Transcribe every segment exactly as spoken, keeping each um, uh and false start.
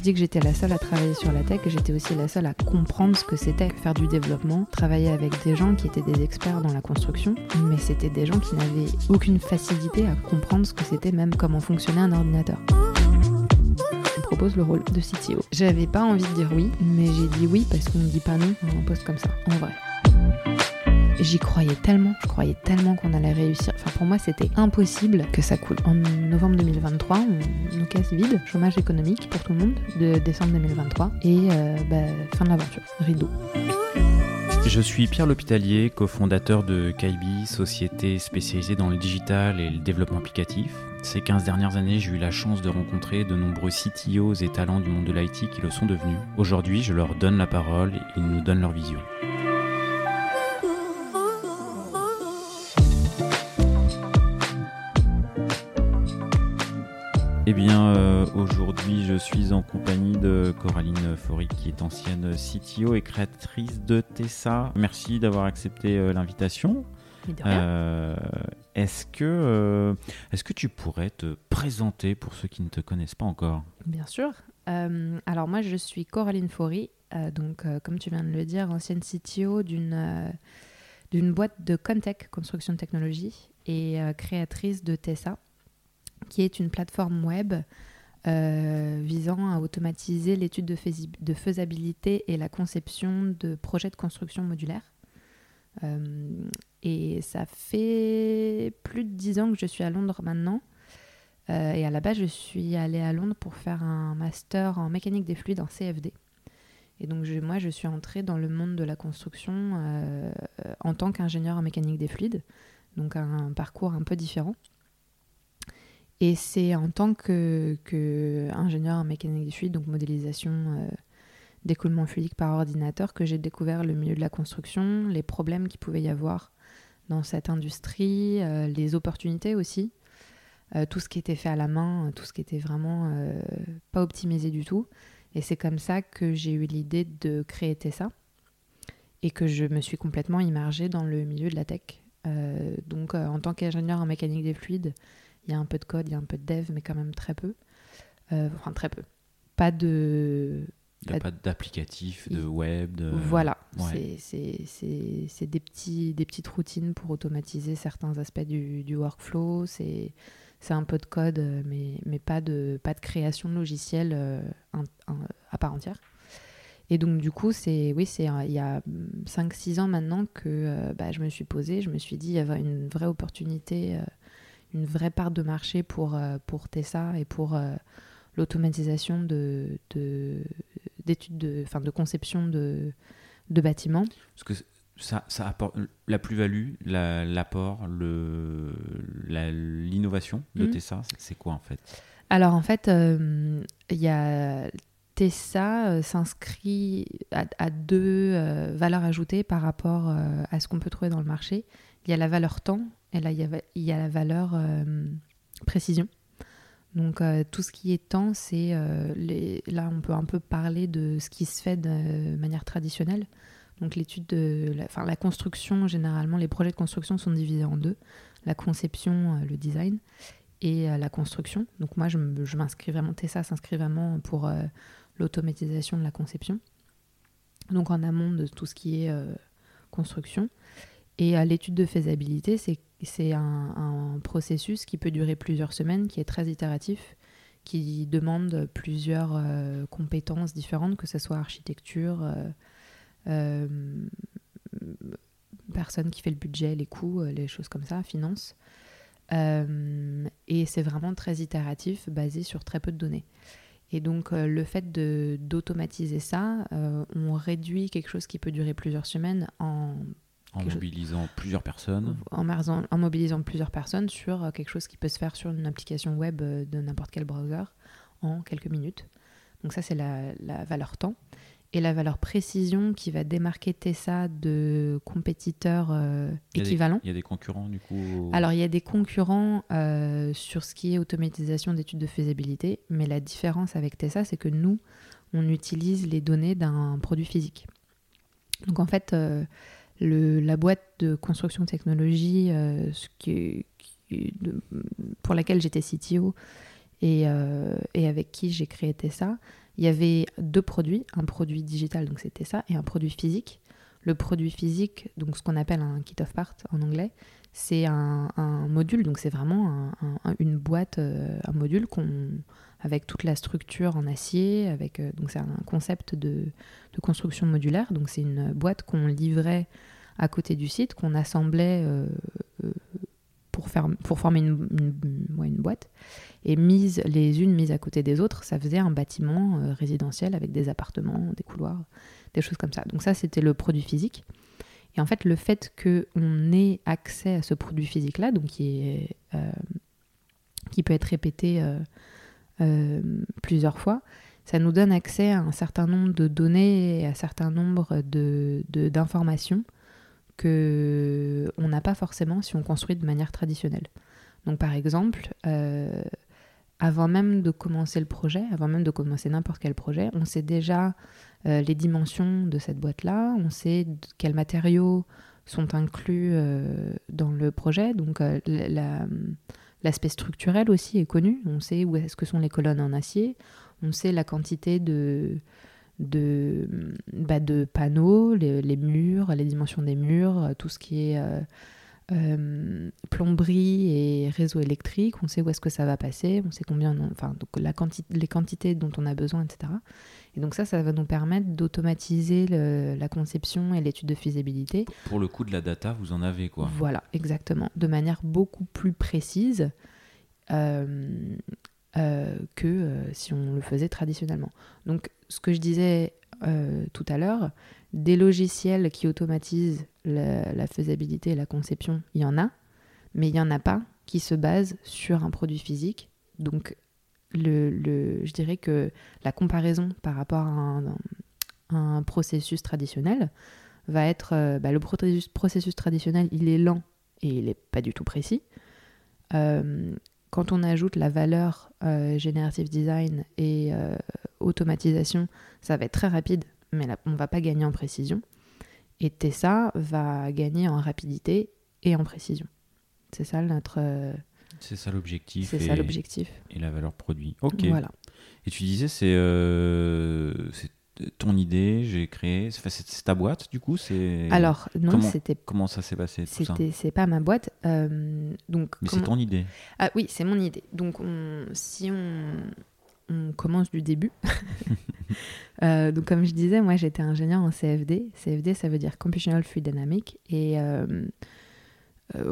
dis que j'étais la seule à travailler sur la tech, j'étais aussi la seule à comprendre ce que c'était faire du développement, travailler avec des gens qui étaient des experts dans la construction, mais c'était des gens qui n'avaient aucune facilité à comprendre ce que c'était, même comment fonctionnait un ordinateur. Je propose le rôle de C T O. J'avais pas envie de dire oui, mais j'ai dit oui parce qu'on ne dit pas non à un poste comme ça, en vrai. J'y croyais tellement, je croyais tellement qu'on allait réussir. Enfin, pour moi, c'était impossible que ça coule. En novembre deux mille vingt-trois, on nous casse vide, chômage économique pour tout le monde, de décembre deux mille vingt-trois, et euh, bah, fin de l'aventure, rideau. Je suis Pierre L'Hôpitalier, cofondateur de Kaibi, société spécialisée dans le digital et le développement applicatif. Ces quinze dernières années, j'ai eu la chance de rencontrer de nombreux C T Os et talents du monde de l'I T qui le sont devenus. Aujourd'hui, je leur donne la parole et ils nous donnent leur vision. Eh bien, euh, aujourd'hui, je suis en compagnie de Coraline Faury, qui est ancienne C T O et créatrice de Tessa. Merci d'avoir accepté euh, l'invitation. Euh, est-ce que, euh, est-ce que tu pourrais te présenter pour ceux qui ne te connaissent pas encore ? Bien sûr. Euh, alors moi, je suis Coraline Faury, euh, donc euh, comme tu viens de le dire, ancienne C T O d'une, euh, d'une boîte de Contech, construction de technologie, et euh, créatrice de Tessa, qui est une plateforme web euh, visant à automatiser l'étude de, fais- de faisabilité et la conception de projets de construction modulaire. Euh, et ça fait plus de dix ans que je suis à Londres maintenant. Euh, et à la base, je suis allée à Londres pour faire un master en mécanique des fluides en C F D. Et donc, je, moi, je suis entrée dans le monde de la construction euh, en tant qu'ingénieure en mécanique des fluides. Donc, un, un parcours un peu différent. Et c'est en tant que, que ingénieur en mécanique des fluides, donc modélisation euh, d'écoulement fluidique par ordinateur, que j'ai découvert le milieu de la construction, les problèmes qu'il pouvait y avoir dans cette industrie, euh, les opportunités aussi, euh, tout ce qui était fait à la main, tout ce qui était vraiment euh, pas optimisé du tout. Et c'est comme ça que j'ai eu l'idée de créer Tessa et que je me suis complètement immergée dans le milieu de la tech. Euh, donc euh, en tant qu'ingénieur en mécanique des fluides, il y a un peu de code, il y a un peu de dev, mais quand même très peu. Euh, enfin, très peu. Pas de... Il n'y a pas d'applicatif, de web, de... Voilà. Ouais. C'est, c'est, c'est, c'est des, petits, des petites routines pour automatiser certains aspects du, du workflow. C'est, c'est un peu de code, mais, mais pas, de, pas de création de logiciel euh, un, un, à part entière. Et donc, du coup, c'est, oui, c'est, il y a cinq six ans maintenant que euh, bah, je me suis posée. Je me suis dit qu'il y avait une vraie opportunité... Euh, une vraie part de marché pour, euh, pour Tessa et pour euh, l'automatisation de, de, d'études de, enfin, de conception de, de bâtiments. Parce que ça, ça apporte la plus-value, la, l'apport, le, la, l'innovation de mmh. Tessa, c'est, c'est quoi en fait ? Alors en fait, il euh, y a... Tessa euh, s'inscrit à, à deux euh, valeurs ajoutées par rapport euh, à ce qu'on peut trouver dans le marché. Il y a la valeur temps et là il y a, il y a la valeur euh, précision. Donc euh, tout ce qui est temps, c'est euh, les... là on peut un peu parler de ce qui se fait de manière traditionnelle. Donc l'étude de, la... enfin la construction, généralement les projets de construction sont divisés en deux, la conception, euh, le design et euh, la construction. Donc moi je, m- je m'inscris vraiment, Tessa s'inscrit vraiment pour euh, l'automatisation de la conception. Donc en amont de tout ce qui est euh, construction. Et euh, l'étude de faisabilité, c'est, c'est un, un processus qui peut durer plusieurs semaines, qui est très itératif, qui demande plusieurs euh, compétences différentes, que ce soit architecture, euh, euh, personne qui fait le budget, les coûts, les choses comme ça, finance. Euh, et c'est vraiment très itératif, basé sur très peu de données. Et donc, euh, le fait de, d'automatiser ça, euh, on réduit quelque chose qui peut durer plusieurs semaines en... En mobilisant chose, plusieurs personnes. En, en, en mobilisant plusieurs personnes sur quelque chose qui peut se faire sur une application web de n'importe quel browser en quelques minutes. Donc ça, c'est la, la valeur temps. Et la valeur précision qui va démarquer Tessa de compétiteurs euh, il équivalents. Il y a des concurrents, du coup. Alors, il y a des concurrents euh, sur ce qui est automatisation d'études de faisabilité. Mais la différence avec Tessa, c'est que nous, on utilise les données d'un produit physique. Donc, en fait... Euh, Le, la boîte de construction technologie euh, ce qui, qui, de, pour laquelle j'étais C T O et, euh, et avec qui j'ai créé Tessa, il y avait deux produits, un produit digital, donc c'était ça, et un produit physique. Le produit physique, donc ce qu'on appelle un kit of parts en anglais, c'est un, un module, donc c'est vraiment un, un, une boîte, euh, un module qu'on, avec toute la structure en acier, avec, euh, donc c'est un concept de, de construction modulaire, donc c'est une boîte qu'on livrait à côté du site, qu'on assemblait euh, euh, pour, faire, pour former une, une, ouais, une boîte, et mise, les unes mises à côté des autres, ça faisait un bâtiment euh, résidentiel avec des appartements, des couloirs, des choses comme ça. Donc ça, c'était le produit physique. Et en fait, le fait qu'on ait accès à ce produit physique-là, donc qui, est, euh, qui peut être répété euh, euh, plusieurs fois, ça nous donne accès à un certain nombre de données et à un certain nombre de, de, d'informations qu'on n'a pas forcément si on construit de manière traditionnelle. Donc par exemple, euh, avant même de commencer le projet, avant même de commencer n'importe quel projet, on sait déjà euh, les dimensions de cette boîte-là, on sait quels matériaux sont inclus euh, dans le projet, donc euh, la, l'aspect structurel aussi est connu, on sait où est-ce que sont les colonnes en acier, on sait la quantité de, de, bah, de panneaux, les, les murs, les dimensions des murs, tout ce qui est... Euh, Euh, plomberie et réseau électrique, on sait où est-ce que ça va passer, on sait combien, on, enfin donc la quanti- les quantités dont on a besoin, et cetera. Et donc ça, ça va nous permettre d'automatiser le, la conception et l'étude de faisabilité. Pour le coup de la data, vous en avez quoi. Voilà, exactement, de manière beaucoup plus précise euh, euh, que euh, si on le faisait traditionnellement. Donc ce que je disais euh, tout à l'heure, des logiciels qui automatisent la, la faisabilité et la conception, il y en a, mais il n'y en a pas qui se basent sur un produit physique. Donc, le, le, je dirais que la comparaison par rapport à un, un, un processus traditionnel va être... Euh, bah, le processus, processus traditionnel, il est lent et il n'est pas du tout précis. Euh, quand on ajoute la valeur euh, generative design et euh, automatisation, ça va être très rapide, mais là, on ne va pas gagner en précision. Et Tessa va gagner en rapidité et en précision. C'est ça notre... Euh... C'est ça l'objectif. C'est et... ça l'objectif. Et la valeur produit. Ok. Voilà. Et tu disais, c'est, euh, c'est ton idée, j'ai créé... C'est, c'est ta boîte, du coup c'est... Alors, non, comment, c'était... Comment ça s'est passé, tout c'était, ça C'est pas ma boîte. Euh, donc, Mais comment... c'est ton idée. Ah oui, c'est mon idée. Donc, on... si on... on commence du début... Euh, donc comme je disais, moi j'étais ingénieure en C F D. C F D, ça veut dire Computational Fluid Dynamics. Et euh, euh,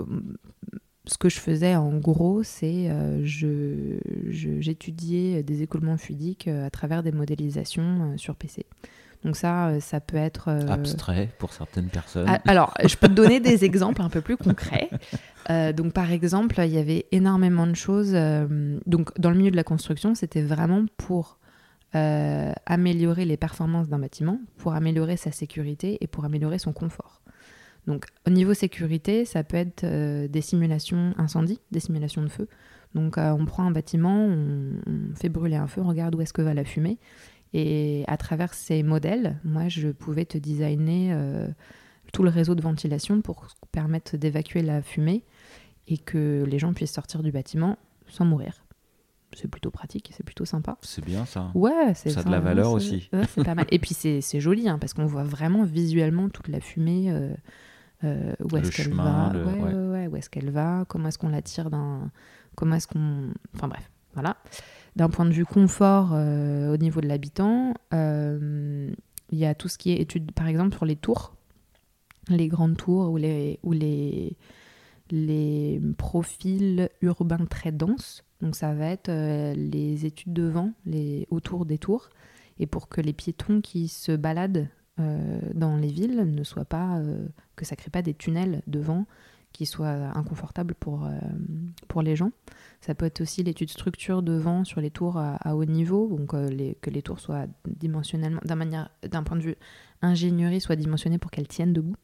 ce que je faisais en gros, c'est euh, je, je, j'étudiais des écoulements fluidiques à travers des modélisations sur P C. Donc ça, ça peut être... Euh... abstrait pour certaines personnes. Ah, alors, je peux te donner des exemples un peu plus concrets. Euh, donc par exemple, il y avait énormément de choses. Euh, donc dans le milieu de la construction, c'était vraiment pour... Euh, améliorer les performances d'un bâtiment, pour améliorer sa sécurité et pour améliorer son confort. Donc au niveau sécurité, ça peut être euh, des simulations incendie, des simulations de feu. Donc euh, on prend un bâtiment, on, on fait brûler un feu, on regarde où est-ce que va la fumée. Et à travers ces modèles, moi je pouvais te designer euh, tout le réseau de ventilation pour permettre d'évacuer la fumée et que les gens puissent sortir du bâtiment sans mourir. C'est plutôt pratique, c'est plutôt sympa. C'est bien ça. Ouais, c'est ça a de la valeur aussi. Ouais, c'est pas mal. Et puis c'est, c'est joli, hein, parce qu'on voit vraiment visuellement toute la fumée. Euh, euh, où est-ce le qu'elle chemin, va le... ouais, ouais. Ouais, ouais, où est-ce qu'elle va, comment est-ce qu'on la tire d'un... Comment est-ce qu'on... Enfin bref, voilà. D'un point de vue confort euh, au niveau de l'habitant, il euh, y a tout ce qui est étude, par exemple, sur les tours, les grandes tours ou les, ou les, les profils urbains très denses. Donc ça va être euh, les études de vent les, autour des tours, et pour que les piétons qui se baladent euh, dans les villes ne soient pas, euh, que ça ne crée pas des tunnels de vent qui soient inconfortables pour, euh, pour les gens. Ça peut être aussi l'étude structure de vent sur les tours à, à haut niveau, donc euh, les, que les tours soient dimensionnellement, d'un, manière, d'un point de vue ingénierie, soient dimensionnées pour qu'elles tiennent debout.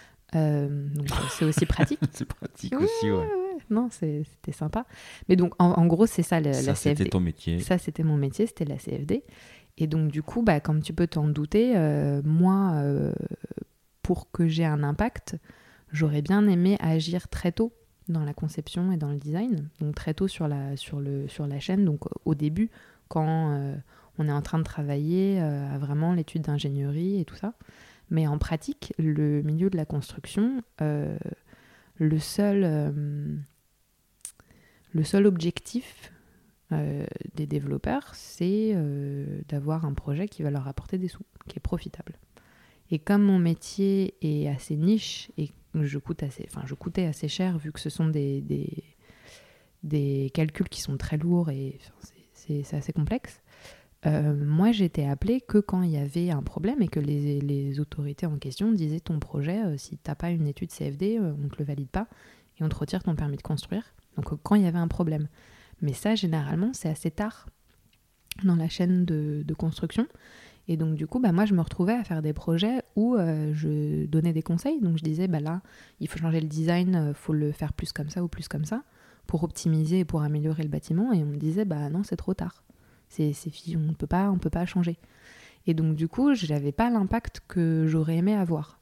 Euh, donc c'est aussi pratique. C'est pratique ouais, aussi, ouais. ouais, ouais. Non, c'est, c'était sympa. Mais donc, en, en gros, c'est ça, le, ça la C F D. C'était ton métier. Ça, c'était mon métier, c'était la C F D. Et donc, du coup, bah, comme tu peux t'en douter, euh, moi, euh, pour que j'ai un impact, j'aurais bien aimé agir très tôt dans la conception et dans le design. Donc, très tôt sur la, sur le, sur la chaîne. Donc, au début, quand euh, on est en train de travailler euh, à vraiment l'étude d'ingénierie et tout ça. Mais en pratique, le milieu de la construction, euh, le seul, euh, le seul objectif euh, des développeurs, c'est euh, d'avoir un projet qui va leur apporter des sous, qui est profitable. Et comme mon métier est assez niche et je, coûte assez, enfin, je coûtais assez cher vu que ce sont des, des, des calculs qui sont très lourds et enfin, c'est, c'est, c'est assez complexe, euh, moi j'étais appelée que quand il y avait un problème et que les, les autorités en question disaient ton projet, euh, si tu n'as pas une étude C F D, euh, on ne te le valide pas et on te retire ton permis de construire. Donc euh, quand il y avait un problème. Mais ça, généralement, c'est assez tard dans la chaîne de, de construction. Et donc, du coup, bah, moi, je me retrouvais à faire des projets où euh, je donnais des conseils. Donc, je disais, bah, là, il faut changer le design, il euh, faut le faire plus comme ça ou plus comme ça pour optimiser et pour améliorer le bâtiment. Et on me disait, bah non, c'est trop tard. C'est, c'est, on ne peut pas, on peut pas changer. Et donc, du coup, je n'avais pas l'impact que j'aurais aimé avoir.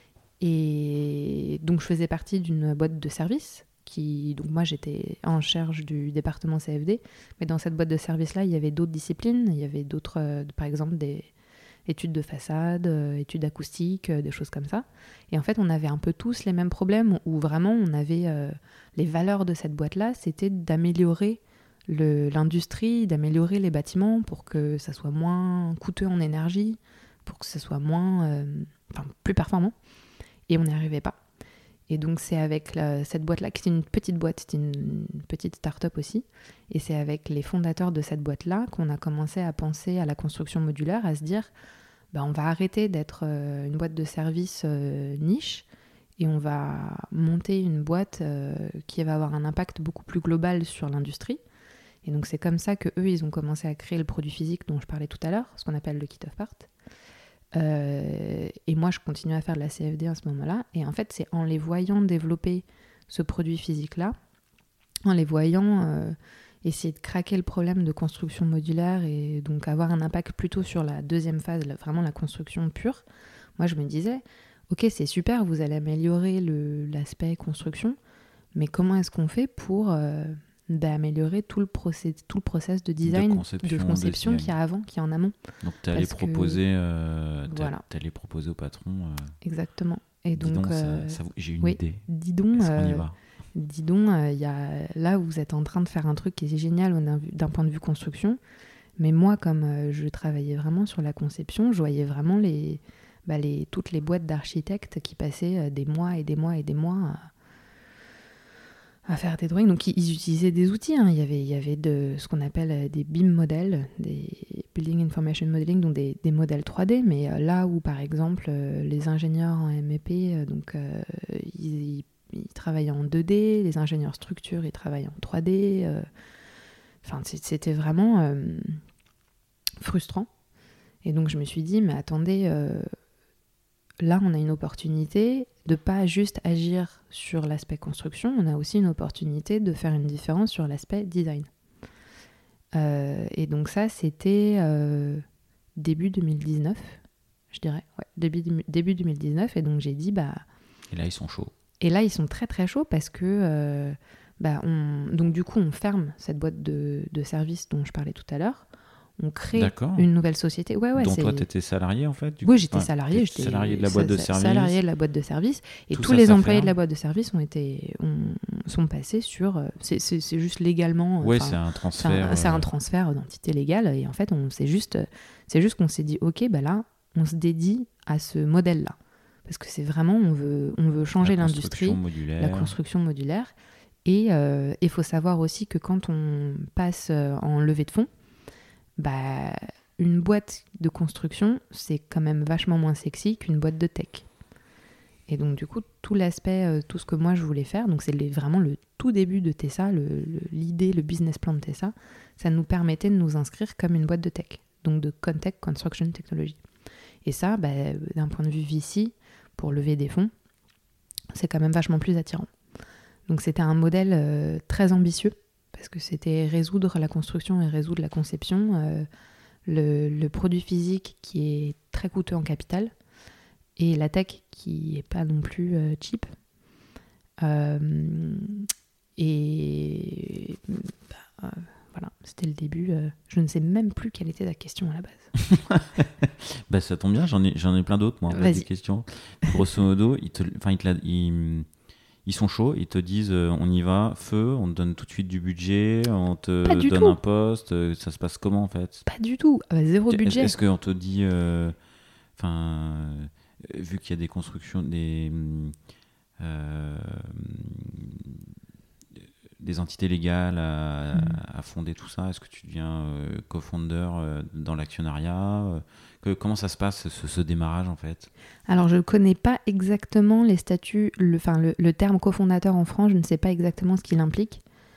Et donc, je faisais partie d'une boîte de service. Qui, donc moi j'étais en charge du département C F D, mais dans cette boîte de service là il y avait d'autres disciplines, il y avait d'autres, euh, par exemple des études de façade, euh, études acoustiques, euh, des choses comme ça. Et en fait on avait un peu tous les mêmes problèmes où vraiment on avait euh, les valeurs de cette boîte là, c'était d'améliorer le, l'industrie, d'améliorer les bâtiments pour que ça soit moins coûteux en énergie, pour que ça soit moins, euh, enfin plus performant. Et on n'y arrivait pas. Et donc c'est avec la, cette boîte-là, qui était une petite boîte, c'était une, une petite start-up aussi, et c'est avec les fondateurs de cette boîte-là qu'on a commencé à penser à la construction modulaire, à se dire, bah, on va arrêter d'être euh, une boîte de service euh, niche, et on va monter une boîte euh, qui va avoir un impact beaucoup plus global sur l'industrie. Et donc c'est comme ça qu'eux, ils ont commencé à créer le produit physique dont je parlais tout à l'heure, ce qu'on appelle le kit of part. Euh, et moi je continue à faire de la C F D à ce moment-là, et en fait c'est en les voyant développer ce produit physique là, en les voyant euh, essayer de craquer le problème de construction modulaire et donc avoir un impact plutôt sur la deuxième phase, la, vraiment la construction pure, moi je me disais ok c'est super, vous allez améliorer le, l'aspect construction, mais comment est-ce qu'on fait pour euh, d'améliorer tout le, process, tout le process de design, de conception, de conception qu'il y a avant, qu'il y a en amont. Donc tu allais proposer, euh, voilà. proposer au patron. Euh, Exactement. Et donc, donc euh, ça, ça, j'ai une oui, idée. Dis donc, Est-ce euh, qu'on y va ? Dis donc, il euh, y a, là vous êtes en train de faire un truc qui est génial d'un, d'un point de vue construction, mais moi comme euh, je travaillais vraiment sur la conception, je voyais vraiment les, bah, les, toutes les boîtes d'architectes qui passaient euh, des mois et des mois et des mois à à faire des drawings. Donc ils utilisaient des outils, hein. il y avait, il y avait de, ce qu'on appelle des B I M modèles, des Building Information Modeling, donc des, des modèles trois D, mais euh, là où par exemple euh, les ingénieurs en M E P, euh, donc, euh, ils, ils, ils travaillaient en deux D, les ingénieurs structure ils travaillaient en trois D, euh, enfin c'était vraiment euh, frustrant. Et donc je me suis dit, mais attendez, euh, là on a une opportunité de pas juste agir sur l'aspect construction, on a aussi une opportunité de faire une différence sur l'aspect design. Euh, et donc ça, c'était euh, début deux mille dix-neuf, je dirais. Ouais, début, début deux mille dix-neuf, et donc j'ai dit, bah... Et là, ils sont chauds. Et là, ils sont très très chauds parce que... Euh, bah, on, donc du coup, on ferme cette boîte de, de services dont je parlais tout à l'heure. On crée D'accord. une nouvelle société. Ouais, ouais, dont c'est... toi, tu étais salarié en fait du Oui, coup. j'étais salarié. J'étais salarié de la boîte de service. Salarié de la boîte de service. Et Tout tous ça, les ça employés fait... de la boîte de service ont été, ont, sont passés sur... C'est, c'est, c'est juste légalement... Oui, c'est un transfert. C'est un, c'est un transfert d'entité légale. Et en fait, on, c'est, juste, c'est juste qu'on s'est dit, OK, bah là, on se dédie à ce modèle-là. Parce que c'est vraiment, on veut, on veut changer la l'industrie, modulaire. la construction modulaire. Et il euh, faut savoir aussi que quand on passe en levée de fonds, bah... une boîte de construction, c'est quand même vachement moins sexy qu'une boîte de tech. Et donc, du coup, tout l'aspect, euh, tout ce que moi je voulais faire, donc c'est les, vraiment le tout début de Tessa, le, le, l'idée, le business plan de Tessa, ça nous permettait de nous inscrire comme une boîte de tech, donc de Contech Construction Technology. Et ça, bah, d'un point de vue V C, pour lever des fonds, c'est quand même vachement plus attirant. Donc, c'était un modèle euh, très ambitieux, parce que c'était résoudre la construction et résoudre la conception. Euh, Le, le produit physique qui est très coûteux en capital et la tech qui n'est pas non plus euh, cheap. Euh, et bah, euh, voilà, c'était le début. Euh, je ne sais même plus quelle était la question à la base. Bah, ça tombe bien, j'en ai, j'en ai plein d'autres, moi, en fait, des questions. Grosso modo, ils, te, ils, te la, ils, ils sont chauds, ils te disent euh, on y va, feu, on te donne tout de suite du budget, on te donne tout. un poste, euh, ça se passe comment en fait? Pas du tout, ah bah, zéro budget. Est-ce, est-ce qu'on te dit, enfin, euh, vu qu'il y a des constructions, des, euh, des entités légales à, mmh. à fonder tout ça, est-ce que tu deviens euh, co-founder euh, dans l'actionnariat euh, que, comment ça se passe ce, ce démarrage en fait? Alors je ne connais pas exactement les statuts, le, enfin, le, le terme cofondateur en France, je ne sais pas exactement ce qu'il implique.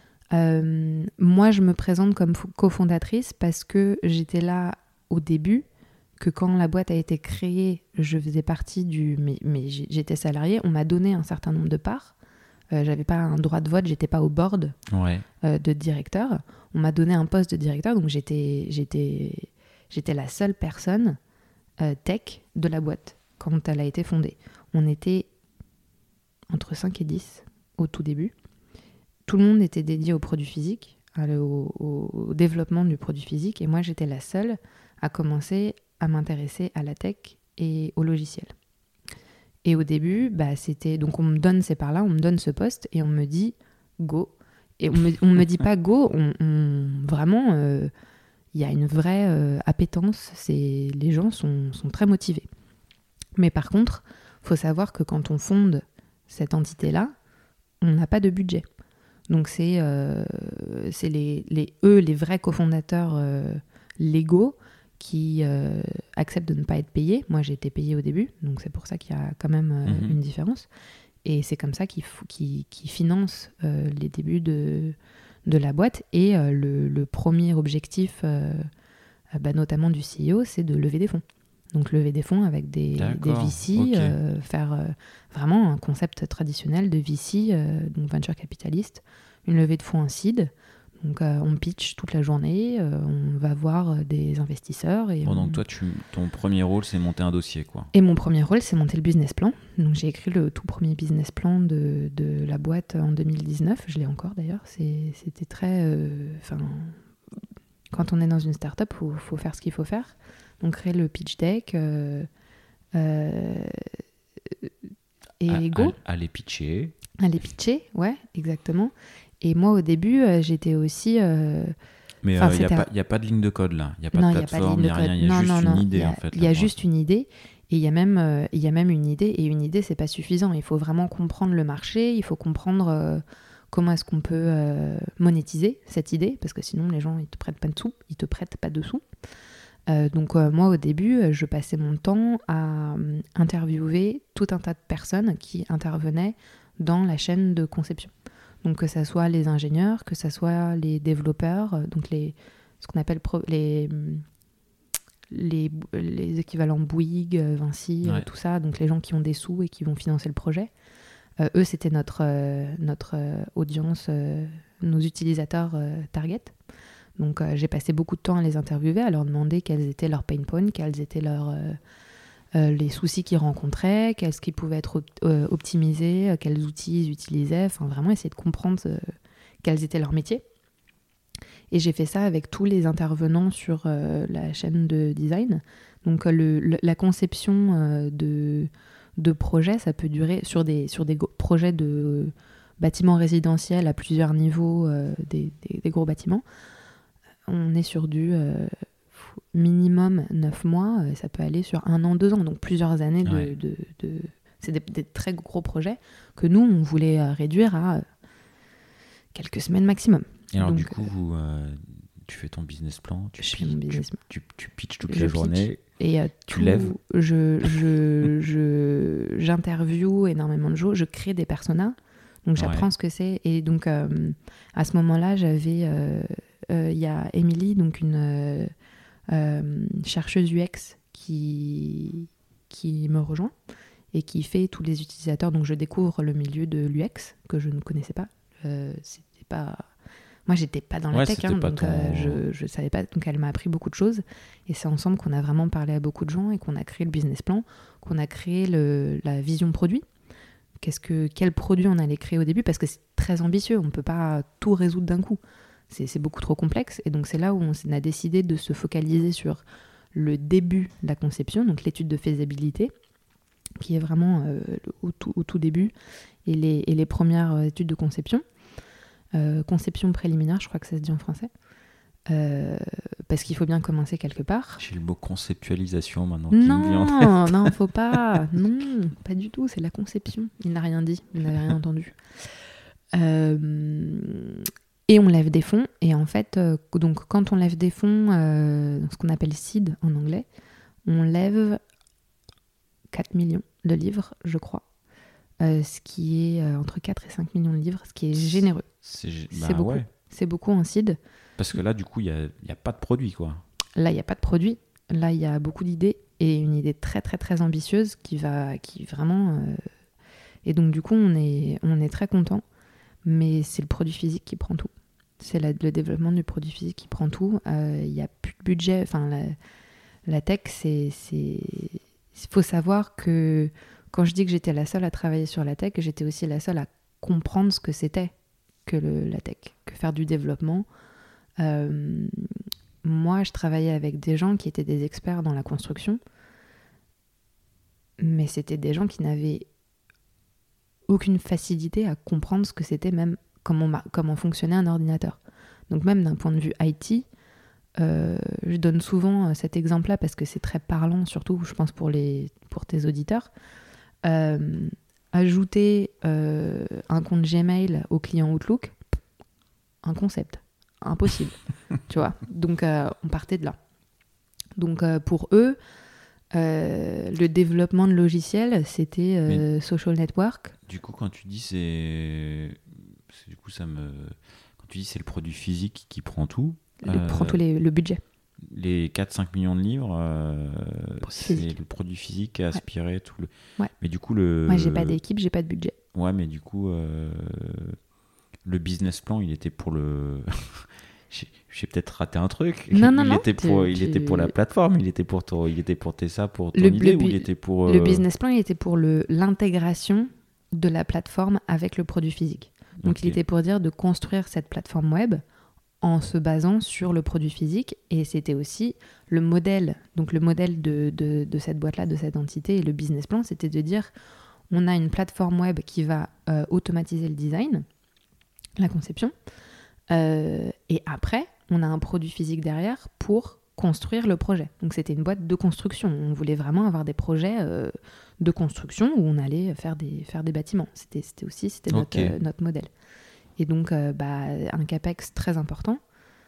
Euh, moi je me présente comme cofondatrice parce que j'étais là au début, que quand la boîte a été créée, je faisais partie du... Mais, mais j'étais salariée, on m'a donné un certain nombre de parts. Euh, j'avais pas un droit de vote, j'étais pas au board ouais. euh, de directeur. On m'a donné un poste de directeur, donc j'étais, j'étais, j'étais la seule personne euh, tech de la boîte quand elle a été fondée. On était entre cinq et dix au tout début. Tout le monde était dédié au produit physique, au, au, au développement du produit physique, et moi j'étais la seule à commencer à m'intéresser à la tech et au logiciel. Et au début, bah, c'était... Donc on me donne ces parts-là, on me donne ce poste et on me dit go. Et on me, on me dit pas go, on, on, vraiment, il euh, y a une vraie euh, appétence. C'est, les gens sont, sont très motivés. Mais par contre, il faut savoir que quand on fonde cette entité-là, on n'a pas de budget. Donc c'est, euh, c'est les, les, eux, les vrais cofondateurs euh, légaux, qui euh, acceptent de ne pas être payés. Moi, j'ai été payée au début, donc c'est pour ça qu'il y a quand même euh, mmh. une différence. Et c'est comme ça qu'ils qui, qui financent euh, les débuts de, de la boîte. Et euh, le, le premier objectif, euh, bah, notamment du C E O, c'est de lever des fonds. Donc lever des fonds avec des, des V C, okay. euh, faire euh, vraiment un concept traditionnel de V C, euh, donc venture capitaliste, une levée de fonds en seed. Donc euh, on pitch toute la journée, euh, on va voir des investisseurs. Et bon, on... Donc toi, tu, ton premier rôle, c'est monter un dossier, quoi. Et mon premier rôle, c'est monter le business plan. Donc j'ai écrit le tout premier business plan de, de la boîte en deux mille dix-neuf. Je l'ai encore d'ailleurs. C'est, c'était très... Enfin, euh, quand on est dans une start-up, il faut, faut faire ce qu'il faut faire. Donc créer le pitch deck euh, euh, et à, go. À, à les pitcher. À les pitcher, ouais, exactement. Et moi, au début, euh, j'étais aussi... Euh... Mais il n'y euh, a, a pas de ligne de code, là. Il n'y a pas non, de plateforme, il n'y a, a rien. Il y a non, juste non, une non. idée, a, en fait. Il y a juste une idée. Et il y a même, euh, il y a même une idée. Et une idée, ce n'est pas suffisant. Il faut vraiment comprendre le marché. Il faut comprendre euh, comment est-ce qu'on peut euh, monétiser cette idée. Parce que sinon, les gens, ils ne te prêtent pas de sous. Ils ne te prêtent pas de sous. Euh, donc, euh, moi, au début, je passais mon temps à euh, interviewer tout un tas de personnes qui intervenaient dans la chaîne de conception. Donc que ce soit les ingénieurs, que ce soit les développeurs, donc les, ce qu'on appelle pro, les, les, les équivalents Bouygues, Vinci, ouais. tout ça, donc les gens qui ont des sous et qui vont financer le projet. Euh, eux, c'était notre, euh, notre euh, audience, euh, nos utilisateurs euh, target. Donc euh, j'ai passé beaucoup de temps à les interviewer, à leur demander quels étaient leurs pain points, quels étaient leurs... Euh, Euh, les soucis qu'ils rencontraient, qu'est-ce qui pouvait être op- euh, optimisé, euh, quels outils ils utilisaient, enfin vraiment essayer de comprendre euh, quels étaient leurs métiers. Et j'ai fait ça avec tous les intervenants sur euh, la chaîne de design. Donc euh, le, le, la conception euh, de, de projets, ça peut durer sur des, sur des go- projets de euh, bâtiments résidentiels à plusieurs niveaux, euh, des, des, des gros bâtiments. On est sur du... Euh, minimum neuf mois, ça peut aller sur un an, deux ans, donc plusieurs années de... Ouais. de, de... C'est des, des très gros projets que nous, on voulait réduire à quelques semaines maximum. Et alors donc, du coup, vous, euh, tu fais ton business plan, tu, je pitch, business tu, tu, tu pitches toute je la pitch, journée, et euh, tu tout, lèves. Je, je, je, j'interviewe énormément de gens, je crée des personas, donc j'apprends ouais. ce que c'est. Et donc, euh, à ce moment-là, j'avais... Il euh, euh, y a Émilie, donc une... Euh, Euh, chercheuse U X qui, qui me rejoint et qui fait tous les utilisateurs. Donc je découvre le milieu de l'U X que je ne connaissais pas. Euh, c'était pas... Moi, j'étais pas dans la ouais, tech, hein, donc ton... euh, je, je savais pas. Donc elle m'a appris beaucoup de choses. Et c'est ensemble qu'on a vraiment parlé à beaucoup de gens et qu'on a créé le business plan, qu'on a créé le, la vision produit. Qu'est-ce que, quel produit on allait créer au début, parce que c'est très ambitieux. On ne peut pas tout résoudre d'un coup. c'est, c'est beaucoup trop complexe. Et donc c'est là où on a décidé de se focaliser sur le début de la conception, donc l'étude de faisabilité, qui est vraiment euh, au, tout, au tout début, et les, et les premières études de conception. Euh, conception préliminaire, je crois que ça se dit en français. Euh, parce qu'il faut bien commencer quelque part. J'ai le mot conceptualisation maintenant. Non, qui me vient en tête. non, faut pas. Non, pas du tout. C'est la conception. Il n'a rien dit. Vous n'avez rien entendu. Euh, et on lève des fonds. Et en fait, euh, donc quand on lève des fonds, euh, ce qu'on appelle seed en anglais, on lève quatre millions de livres, je crois. Euh, ce qui est euh, entre quatre et cinq millions de livres, ce qui est généreux. C'est, c'est bah, beaucoup. Ouais. C'est beaucoup en seed. Parce que là, du coup, il n'y a, y a pas de produit, quoi. Là, il n'y a pas de produit. Là, il y a beaucoup d'idées et une idée très, très, très ambitieuse qui va, qui vraiment... Euh... Et donc, du coup, on est, on est très content. Mais c'est le produit physique qui prend tout. C'est la, le développement du produit physique qui prend tout. Il euh, n'y a plus de budget. Enfin, la, la tech, c'est... Il faut savoir que quand je dis que j'étais la seule à travailler sur la tech, j'étais aussi la seule à comprendre ce que c'était que le, la tech, que faire du développement. Euh, moi, je travaillais avec des gens qui étaient des experts dans la construction, mais c'était des gens qui n'avaient aucune facilité à comprendre ce que c'était, même comment, comment fonctionnait un ordinateur. Donc même d'un point de vue I T, euh, je donne souvent cet exemple-là parce que c'est très parlant, surtout, je pense, pour, les, pour tes auditeurs. Euh, ajouter euh, un compte Gmail au client Outlook, un concept. Impossible, tu vois. Donc, euh, on partait de là. Donc, euh, pour eux, euh, le développement de logiciels, c'était euh, social network. Du coup, quand tu dis c'est... c'est... Du coup, ça me... Quand tu dis c'est le produit physique qui prend tout... Le, euh... prend tout les, le budget. Les quatre à cinq millions de livres, euh, c'est physique. Le produit physique qui a aspiré ouais. tout le... Ouais. Mais du coup, le... Moi, j'ai pas d'équipe, j'ai pas de budget. Ouais, mais du coup, euh... le business plan, il était pour le... j'ai, j'ai peut-être raté un truc. Non, non, il non. Était pour, tu, il tu... était pour la plateforme, il était pour, ton, il était pour Tessa, pour ton le, idée, le, ou il était pour... Euh... Le business plan, il était pour le, l'intégration de la plateforme avec le produit physique. Donc, okay. il était pour dire de construire cette plateforme web en se basant sur le produit physique, et c'était aussi le modèle, donc le modèle de, de, de cette boîte-là, de cette entité, et le business plan, c'était de dire on a une plateforme web qui va euh, automatiser le design, la conception, euh, et après, on a un produit physique derrière pour construire le projet. Donc c'était une boîte de construction, on voulait vraiment avoir des projets euh, de construction où on allait faire des, faire des bâtiments, c'était, c'était aussi c'était notre, okay. euh, notre modèle. Et donc, euh, bah, un CAPEX très important.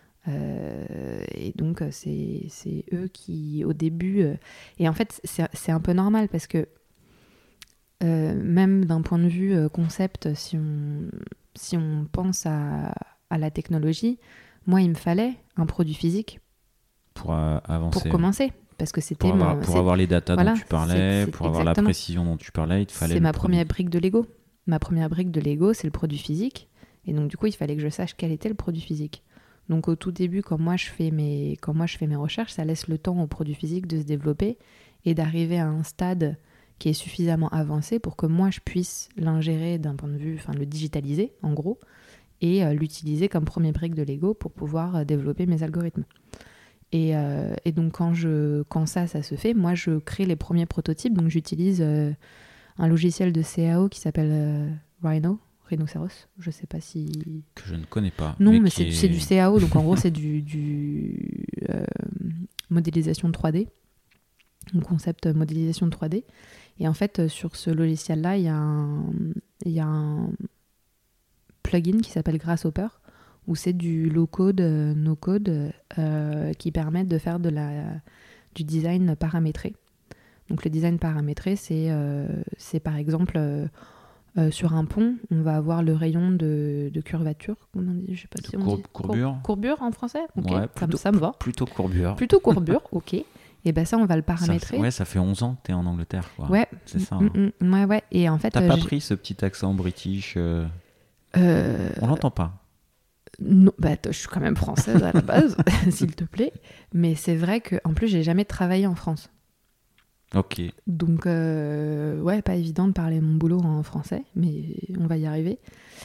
Euh, et donc, c'est, c'est eux qui, au début... Euh, et en fait, c'est, c'est un peu normal parce que euh, même d'un point de vue euh, concept, si on, si on pense à, à la technologie, moi, il me fallait un produit physique pour euh, avancer. Pour commencer. Parce que c'était pour avoir, mon, pour c'est, avoir les datas voilà, dont tu parlais, c'est, c'est pour avoir la précision dont tu parlais, il te fallait... C'est ma produit. première brique de Lego. Ma première brique de Lego, c'est le produit physique. Et donc, du coup, il fallait que je sache quel était le produit physique. Donc, au tout début, quand moi, je fais mes, quand moi, je fais mes recherches, ça laisse le temps au produit physique de se développer et d'arriver à un stade qui est suffisamment avancé pour que moi, je puisse l'ingérer d'un point de vue, enfin, le digitaliser, en gros, et euh, l'utiliser comme première brique de Lego pour pouvoir euh, développer mes algorithmes. Et, euh, et donc, quand, je, quand ça, ça se fait, moi, je crée les premiers prototypes. Donc, j'utilise euh, un logiciel de C A O qui s'appelle euh, Rhino. Rhinoceros, je sais pas si... Que je ne connais pas. Non, mais, mais c'est, est... c'est du C A O, donc en gros, c'est du, du euh, modélisation trois D, un concept modélisation trois D. Et en fait, sur ce logiciel-là, il y a un, il y a un plugin qui s'appelle Grasshopper, où c'est du low-code, euh, no-code, euh, qui permet de faire de la, du design paramétré. Donc le design paramétré, c'est, euh, c'est par exemple... Euh, Euh, sur un pont, on va avoir le rayon de, de curvature, comment on dit, je sais pas si on Cour- dit. courbure. Cour- courbure en français, ok, ouais, ça, plutôt, ça me va. Plutôt courbure. Plutôt courbure, ok. Et ben ça, on va le paramétrer. Ça, ouais, ça fait onze ans que t'es en Angleterre, quoi. Ouais. C'est ça. Mm, hein. mm, ouais, ouais. Et en fait, t'as euh, pas j'ai... pris ce petit accent british euh... Euh... On l'entend pas. Non, bah je suis quand même française à la base, s'il te plaît. Mais c'est vrai que, en plus, j'ai jamais travaillé en France. Ok. Donc, euh, ouais, pas évident de parler mon boulot en français, mais on va y arriver.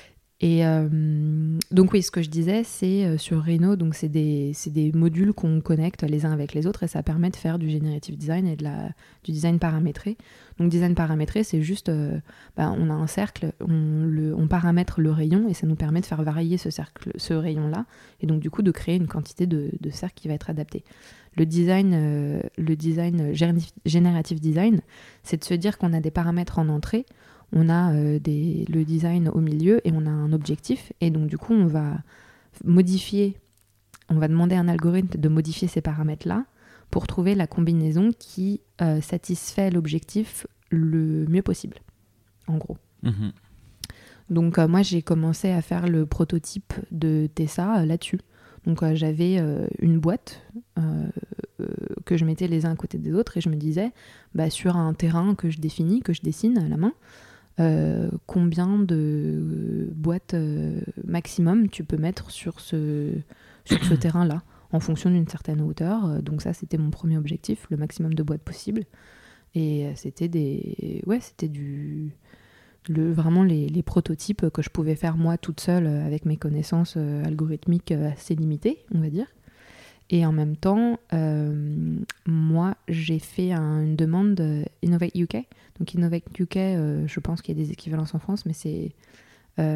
Et euh, donc oui, ce que je disais, c'est euh, sur Rhino, donc c'est des, c'est des modules qu'on connecte les uns avec les autres et ça permet de faire du generative design et de la, du design paramétré. Donc design paramétré, c'est juste, euh, bah, on a un cercle, on, le, on paramètre le rayon et ça nous permet de faire varier ce, cercle, ce rayon-là et donc du coup de créer une quantité de, de cercles qui va être adaptée. Le design, euh, le design generative design, c'est de se dire qu'on a des paramètres en entrée, on a euh, des, le design au milieu et on a un objectif. Et donc, du coup, on va modifier, on va demander à un algorithme de modifier ces paramètres-là pour trouver la combinaison qui euh, satisfait l'objectif le mieux possible, en gros. Mmh. Donc, euh, moi, j'ai commencé à faire le prototype de Tessa euh, là-dessus. Donc, euh, j'avais euh, une boîte euh, euh, que je mettais les uns à côté des autres et je me disais, bah, sur un terrain que je définis, que je dessine à la main, Euh, combien de boîtes euh, maximum tu peux mettre sur ce, sur ce terrain-là en fonction d'une certaine hauteur. Donc ça, c'était mon premier objectif, le maximum de boîtes possible. Et c'était des, ouais, c'était du, le, vraiment les, les prototypes que je pouvais faire moi toute seule avec mes connaissances euh, algorithmiques assez limitées, on va dire. Et en même temps, euh, moi, j'ai fait un, une demande de Innovate U K. Donc Innovate U K, euh, je pense qu'il y a des équivalences en France, mais c'est euh,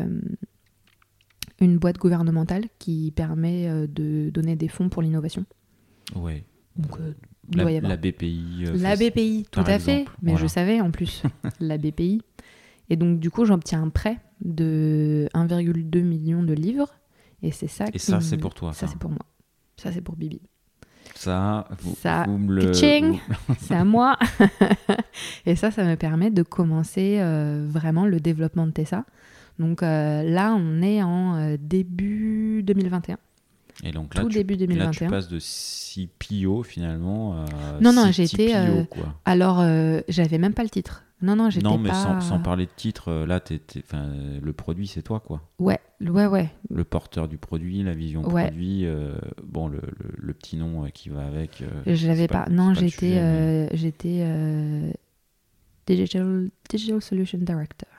une boîte gouvernementale qui permet euh, de donner des fonds pour l'innovation. Ouais. Donc, euh, la, doit y avoir. la B P I. Euh, la B P I, tout à exemple. fait. Mais voilà. Je savais en plus, la B P I. Et donc, du coup, j'obtiens un prêt de un virgule deux million de livres. Et c'est ça. Et qui ça, me... c'est pour toi. Ça, ça, c'est pour moi. Ça, c'est pour Bibi. Ça, vous, ça vous me le... Tching, c'est à moi. Et ça, ça me permet de commencer euh, vraiment le développement de Tessa. Donc euh, là, on est en euh, début deux mille vingt et un. Et donc là, Tout tu, début deux mille vingt et un. Là, tu passes de C P O finalement à non, non, C T P O, j'étais... Euh, quoi. Alors, euh, j'avais même pas le titre. Non, non, j'étais Non, mais pas... sans, sans parler de titre, là, t'es, t'es, le produit, c'est toi, quoi. Ouais, ouais, ouais. Le porteur du produit, la vision ouais. produit, euh, bon, le, le, le petit nom qui va avec. Euh, Je l'avais pas. pas. Non, pas j'étais, sujet, euh, mais... j'étais euh, Digital, Digital Solution Director.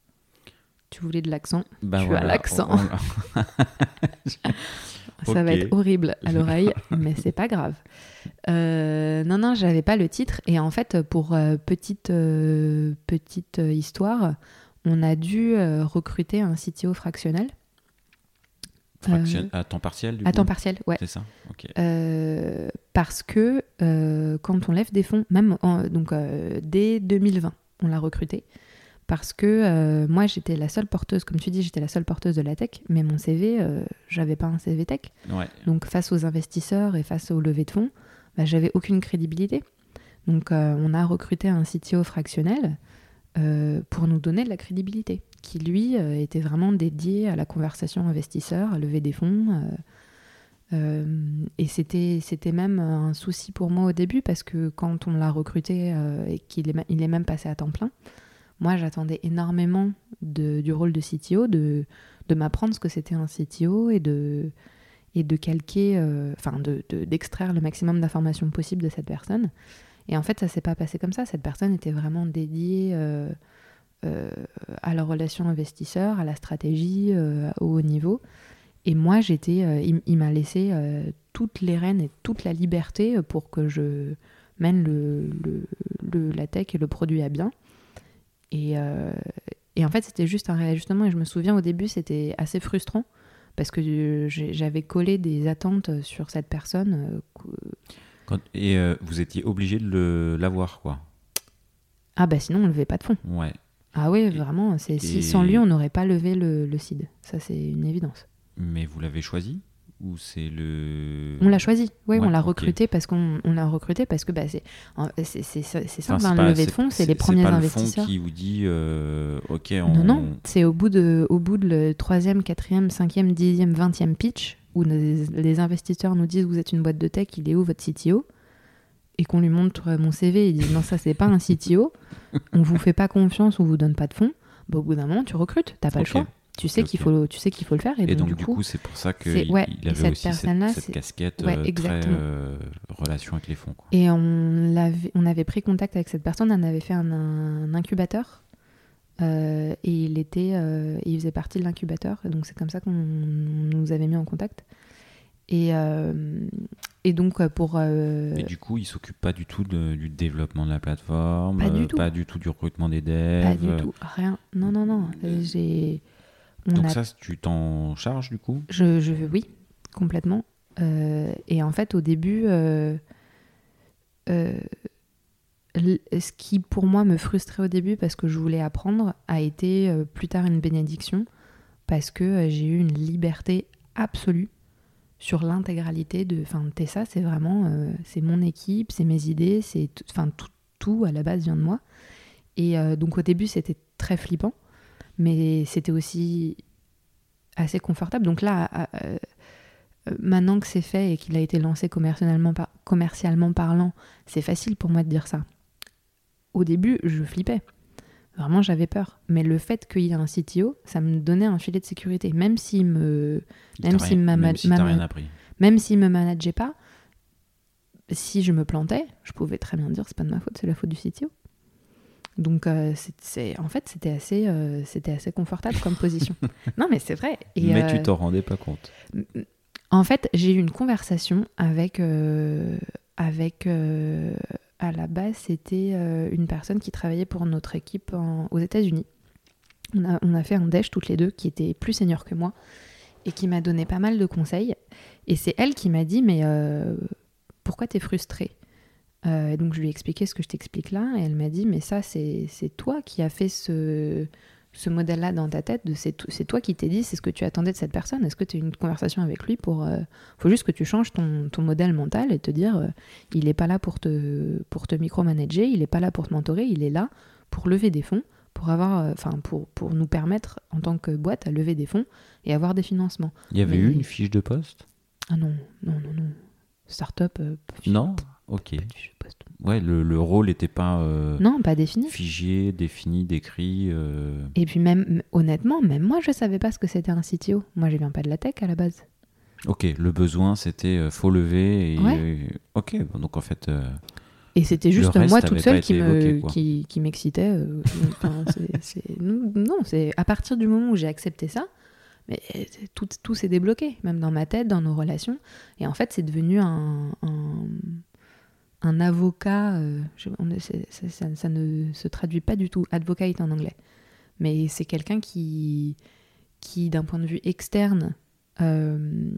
Tu voulais de l'accent, bah tu voilà, as l'accent. On, on... Ça okay. va être horrible à l'oreille, mais c'est pas grave. Euh, non, non, j'avais pas le titre. Et en fait, pour euh, petite, euh, petite histoire, on a dû euh, recruter un C T O fractionnel. Fraction... Euh, à temps partiel, du À coup. temps partiel, ouais. C'est ça, ok. Euh, parce que euh, quand on lève des fonds, même en, donc, euh, dès deux mille vingt, on l'a recruté. Parce que euh, moi, j'étais la seule porteuse, comme tu dis, j'étais la seule porteuse de la tech, mais mon C V, euh, j'avais pas un C V tech. Ouais. Donc, face aux investisseurs et face aux levées de fonds, bah, j'avais aucune crédibilité. Donc, euh, on a recruté un C T O fractionnel euh, pour nous donner de la crédibilité, qui, lui, euh, était vraiment dédié à la conversation investisseur, à lever des fonds. Euh, euh, et c'était, c'était même un souci pour moi au début, parce que quand on l'a recruté euh, et qu'il est, il est même passé à temps plein, moi, j'attendais énormément de, du rôle de C T O, de, de m'apprendre ce que c'était un C T O et de, et de calquer, enfin, euh, de, de, d'extraire le maximum d'informations possibles de cette personne. Et en fait, ça ne s'est pas passé comme ça. Cette personne était vraiment dédiée euh, euh, à la relation investisseur, à la stratégie, euh, au haut niveau. Et moi, j'étais, euh, il, il m'a laissé euh, toutes les rênes et toute la liberté pour que je mène le, le, le, la tech et le produit à bien. Et, euh, et en fait, c'était juste un réajustement. Et je me souviens, au début, c'était assez frustrant parce que j'avais collé des attentes sur cette personne. Euh, Quand, et euh, vous étiez obligé de le, l'avoir, quoi. Ah bah sinon, on ne levait pas de fonds. Ouais. Ah oui, vraiment. C'est, et... si, sans lui, on n'aurait pas levé le, le seed. Ça, c'est une évidence. Mais vous l'avez choisi ? Ou c'est le... On l'a choisi, oui, ouais, on l'a okay. recruté parce qu'on on l'a recruté parce que bah, c'est, c'est, c'est, c'est simple, enfin, hein, le levée de fonds, c'est, c'est les premiers investisseurs. C'est pas le fonds qui vous dit, euh, ok, on... Non, non, c'est au bout de, au bout de le troisième, quatrième, cinquième, dixième, vingtième pitch où les, les investisseurs nous disent, vous êtes une boîte de tech, il est où votre C T O ? Et qu'on lui montre mon C V, ils disent, non, ça, c'est pas un C T O, on vous fait pas confiance, on vous donne pas de fonds. Bah, au bout d'un moment, tu recrutes, t'as pas okay. le choix. Tu sais, okay. qu'il faut, tu sais qu'il faut le faire. Et, et donc, donc, du coup, coup, c'est pour ça qu'il ouais, avait cette aussi cette, cette casquette ouais, euh, très euh, relation avec les fonds. Quoi. Et on, l'avait, on avait pris contact avec cette personne, elle avait fait un, un incubateur Euh, et il était, euh, il faisait partie de l'incubateur. Et donc c'est comme ça qu'on nous avait mis en contact. Et, euh, et donc pour... Euh... Et du coup, il s'occupe pas du tout de, du développement de la plateforme, pas du euh, tout, pas du tout du recrutement des devs. Pas du tout, rien. Non, non, non. J'ai... On donc a... ça, tu t'en charges du coup? je, je, Oui, complètement. Euh, et en fait, au début, euh, euh, ce qui pour moi me frustrait au début parce que je voulais apprendre a été euh, plus tard une bénédiction parce que euh, j'ai eu une liberté absolue sur l'intégralité de... Enfin, Tessa, c'est vraiment... Euh, c'est mon équipe, c'est mes idées, c'est... Enfin, tout, tout à la base vient de moi. Et euh, donc au début, c'était très flippant, mais c'était aussi assez confortable. Donc là, euh, euh, maintenant que c'est fait et qu'il a été lancé commercialement, par... commercialement parlant, c'est facile pour moi de dire ça. Au début, je flippais. Vraiment, j'avais peur. Mais le fait qu'il y ait un C T O, ça me donnait un filet de sécurité. Même s'il me... Même s'il ma... même si ma... rien appris. Même s'il me manageait pas, si je me plantais, je pouvais très bien dire c'est pas de ma faute, c'est la faute du C T O. Donc, euh, c'est, c'est, en fait, c'était assez, euh, c'était assez confortable comme position. Non, mais c'est vrai. Et, mais euh, tu t'en rendais pas compte. En fait, j'ai eu une conversation avec... Euh, avec euh, à la base, c'était euh, une personne qui travaillait pour notre équipe en, aux États-Unis. On a, on a fait un déj toutes les deux, qui était plus senior que moi, et qui m'a donné pas mal de conseils. Et c'est elle qui m'a dit, mais euh, pourquoi t'es frustrée ? Euh, et donc je lui ai expliqué ce que je t'explique là, et elle m'a dit mais ça c'est, c'est toi qui as fait ce, ce modèle-là dans ta tête, de c'est, t- c'est toi qui t'es dit c'est ce que tu attendais de cette personne, est-ce que tu as eu une conversation avec lui pour... Euh, faut juste que tu changes ton, ton modèle mental et te dire euh, il n'est pas là pour te, pour te micromanager, il n'est pas là pour te mentorer, il est là pour lever des fonds, pour, avoir, enfin, euh, pour, pour nous permettre en tant que boîte à lever des fonds et avoir des financements. Il y avait mais... eu une fiche de poste ? Ah non, non, non, non. Start-up... Euh, non ? Ok. Ouais, le, le rôle n'était pas, euh, non, pas défini. Figé, défini, décrit. Euh... Et puis même, honnêtement, même moi, je savais pas ce que c'était un C T O. Moi, je viens pas de la tech à la base. Ok, le besoin, c'était euh, faut lever. Et, ouais. euh, ok, bon, donc en fait... Euh, et c'était juste moi toute seule qui, me, qui, qui m'excitait. Euh, enfin, c'est, c'est, non, c'est à partir du moment où j'ai accepté ça, mais tout, tout s'est débloqué, même dans ma tête, dans nos relations. Et en fait, c'est devenu un... un un avocat, euh, je, on, c'est, c'est, ça, ça ne se traduit pas du tout, advocate en anglais, mais c'est quelqu'un qui, qui d'un point de vue externe, euh,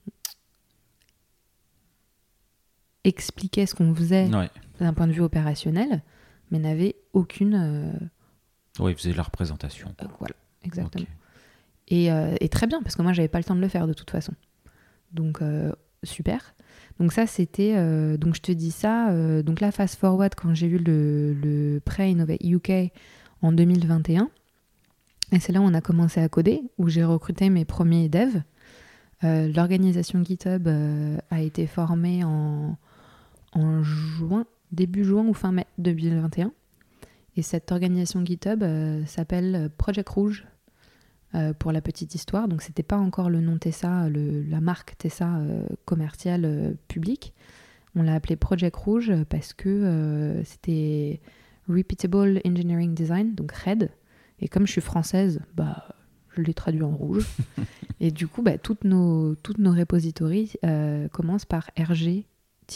expliquait ce qu'on faisait ouais. d'un point de vue opérationnel, mais n'avait aucune... Euh... Oui, il faisait la représentation. Euh, voilà, exactement. Okay. Et, euh, et très bien, parce que moi, j'avais pas le temps de le faire de toute façon. Donc, euh, super. Donc ça, c'était... Euh, donc je te dis ça. Euh, donc là, fast forward, quand j'ai eu le, le prêt Innovate U K en deux mille vingt et un, et c'est là où on a commencé à coder, où j'ai recruté mes premiers devs. Euh, l'organisation GitHub euh, a été formée en, en juin, début juin ou fin mai deux mille vingt et un. Et cette organisation GitHub euh, s'appelle Project Rouge. Euh, pour la petite histoire, donc c'était pas encore le nom Tessa, le, la marque Tessa euh, commerciale euh, publique. On l'a appelé Project Rouge parce que euh, c'était Repeatable Engineering Design, donc R E D. Et comme je suis française, bah, je l'ai traduit en rouge. Et du coup, bah, toutes nos, toutes nos repositories euh, commencent par R G-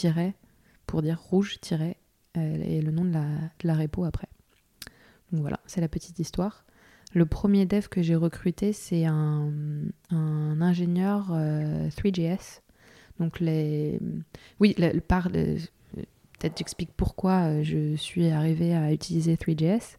pour dire rouge- euh, et le nom de la, de la repo après. Donc voilà, c'est la petite histoire. Le premier dev que j'ai recruté, c'est un, un ingénieur euh, trois J S. Donc les... Oui, le, par, le, peut-être j'explique pourquoi je suis arrivée à utiliser trois J S.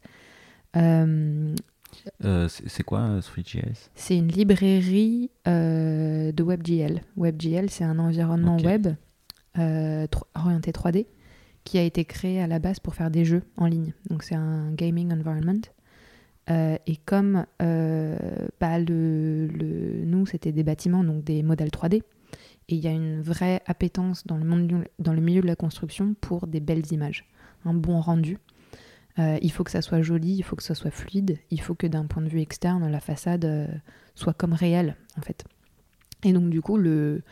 Euh, euh, c'est, c'est quoi trois J S ? C'est une librairie euh, de WebGL. WebGL, c'est un environnement okay. web euh, tro- orienté trois D qui a été créé à la base pour faire des jeux en ligne. Donc c'est un gaming environment. Euh, et comme euh, bah, le, le, nous, c'était des bâtiments, donc des modèles trois D, et il y a une vraie appétence dans le, monde, dans le milieu de la construction pour des belles images, un bon rendu. Euh, il faut que ça soit joli, il faut que ça soit fluide, il faut que d'un point de vue externe, la façade euh, soit comme réelle, en fait. Et donc, du coup, le,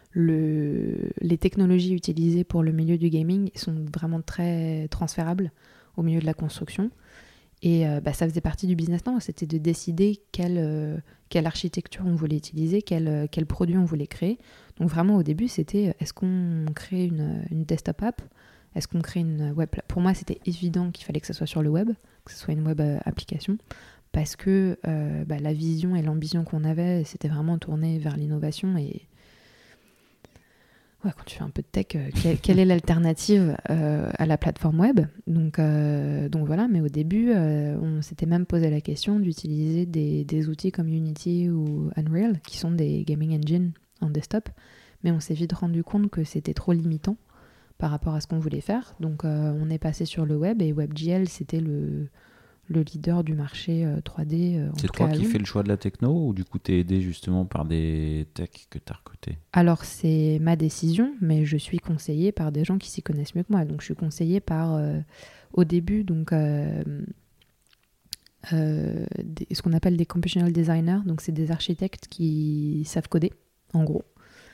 le, les technologies utilisées pour le milieu du gaming sont vraiment très transférables au milieu de la construction. Et euh, bah, ça faisait partie du business plan, c'était de décider quelle, euh, quelle architecture on voulait utiliser, quel, euh, quel produit on voulait créer. Donc vraiment au début, c'était est-ce qu'on crée une, une desktop app ? Est-ce qu'on crée une web ? Pour moi, c'était évident qu'il fallait que ça soit sur le web, que ce soit une web euh, application, parce que euh, bah, la vision et l'ambition qu'on avait, c'était vraiment tourné vers l'innovation. Et ouais, quand tu fais un peu de tech, euh, quelle, quelle est l'alternative euh, à la plateforme web ? Donc, euh, donc voilà, mais au début, euh, on s'était même posé la question d'utiliser des, des outils comme Unity ou Unreal, qui sont des gaming engines en desktop, mais on s'est vite rendu compte que c'était trop limitant par rapport à ce qu'on voulait faire. Donc euh, on est passé sur le web, et WebGL, c'était le, le leader du marché euh, trois D. Euh, en c'est tout toi cas, qui oui. fais le choix de la techno, ou du coup t'es aidé justement par des techs que t'as recrutés ? Alors c'est ma décision, mais je suis conseillée par des gens qui s'y connaissent mieux que moi. Donc je suis conseillée par, euh, au début, donc, euh, euh, des, ce qu'on appelle des computational designers. Donc c'est des architectes qui savent coder, en gros.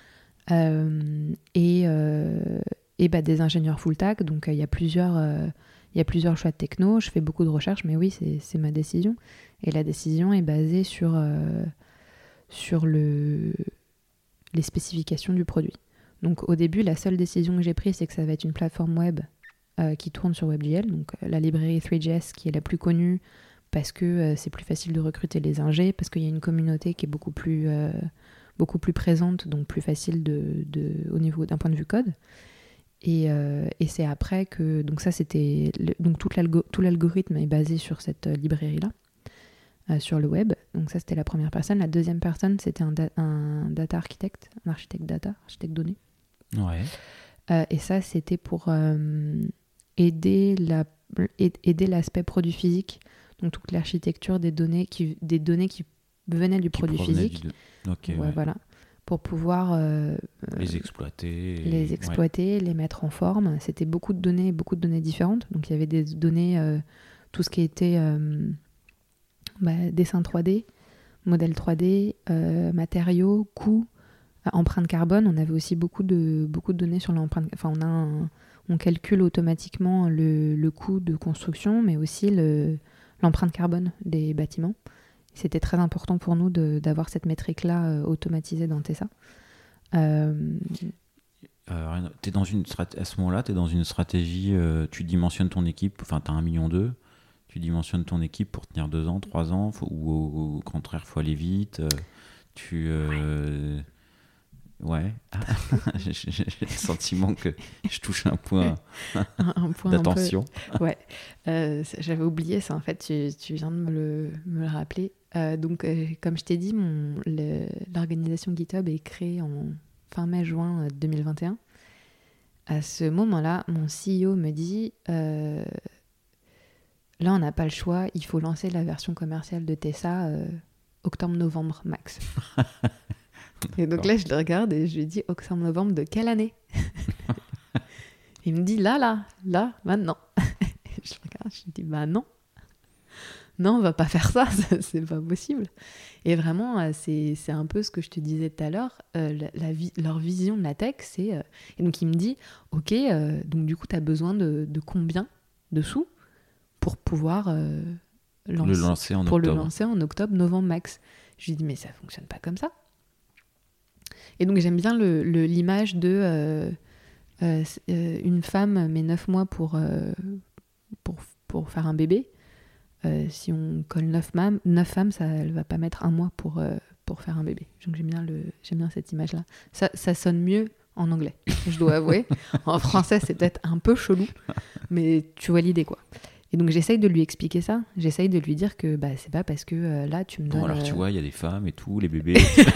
Euh, et euh, et bah, des ingénieurs full stack. Donc il euh, y a plusieurs... Euh, Il y a plusieurs choix de techno, je fais beaucoup de recherches, mais oui, c'est, c'est ma décision. Et la décision est basée sur, euh, sur le, les spécifications du produit. Donc au début, la seule décision que j'ai prise, c'est que ça va être une plateforme web euh, qui tourne sur WebGL, donc euh, la librairie trois J S qui est la plus connue parce que euh, c'est plus facile de recruter les ingés, parce qu'il y a une communauté qui est beaucoup plus, euh, beaucoup plus présente, donc plus facile de, de, au niveau, d'un point de vue code. Et, euh, et c'est après que... Donc ça, c'était... Le, donc tout, l'algo, tout l'algorithme est basé sur cette euh, librairie-là, euh, sur le web. Donc ça, c'était la première personne. La deuxième personne, c'était un, da- un data architecte, un architecte data, architecte données. Ouais. Euh, et ça, c'était pour euh, aider, la, aider l'aspect produit physique, donc toute l'architecture des données qui, des données qui venaient du qui produit physique. Du... Okay, ouais, ouais. Voilà. Pour pouvoir euh, les exploiter, les exploiter, ouais. les mettre en forme. C'était beaucoup de données, beaucoup de données différentes. Donc il y avait des données, euh, tout ce qui était euh, bah, dessin trois D, modèle trois D, euh, matériaux, coûts, euh, empreinte carbone. On avait aussi beaucoup de beaucoup de données sur l'empreinte. Enfin, on a un, on calcule automatiquement le, le coût de construction, mais aussi le, l'empreinte carbone des bâtiments. C'était très important pour nous de, d'avoir cette métrique-là euh, automatisée dans Tesa. Euh... Euh, t'es dans une strat- à ce moment-là, tu es dans une stratégie, euh, tu dimensionnes ton équipe, enfin tu as un million deux, tu dimensionnes ton équipe pour tenir deux ans, trois ans, faut, ou au, au contraire, il faut aller vite. Euh, tu, euh, ouais, ouais. j'ai, j'ai le sentiment que je touche un point, un, un point d'attention. Un peu... Ouais, euh, j'avais oublié ça en fait, tu, tu viens de me le, me le rappeler. Euh, donc, euh, comme je t'ai dit, mon, le, l'organisation GitHub est créée en fin mai-juin deux mille vingt et un. À ce moment-là, mon C E O me dit euh, là, on n'a pas le choix, il faut lancer la version commerciale de Tesa euh, octobre-novembre max. Et donc là, je le regarde et je lui dis octobre-novembre de quelle année? Il me dit là, là, là, maintenant. Je le regarde, je lui dis bah non. Non, on va pas faire ça, c'est pas possible. Et vraiment, c'est, c'est un peu ce que je te disais tout à l'heure, euh, la, la vi- leur vision de la tech, c'est... Euh, et donc il me dit, ok, euh, donc du coup, tu as besoin de, de combien de sous pour pouvoir euh, lancer, le lancer en pour octobre. le lancer en octobre, novembre max. Je lui dis, mais ça fonctionne pas comme ça. Et donc j'aime bien le, le, l'image de euh, euh, une femme met neuf mois pour, euh, pour, pour faire un bébé. Euh, si on colle neuf mam- femmes, ça, elle va pas mettre un mois pour, euh, pour faire un bébé. Donc j'aime bien, le, j'aime bien cette image-là. Ça, ça sonne mieux en anglais, je dois avouer. En français, c'est peut-être un peu chelou, mais tu vois l'idée, quoi. Et donc j'essaye de lui expliquer ça. J'essaye de lui dire que bah, c'est pas parce que euh, là, tu me donnes... Bon, alors euh... tu vois, il y a des femmes et tout, les bébés...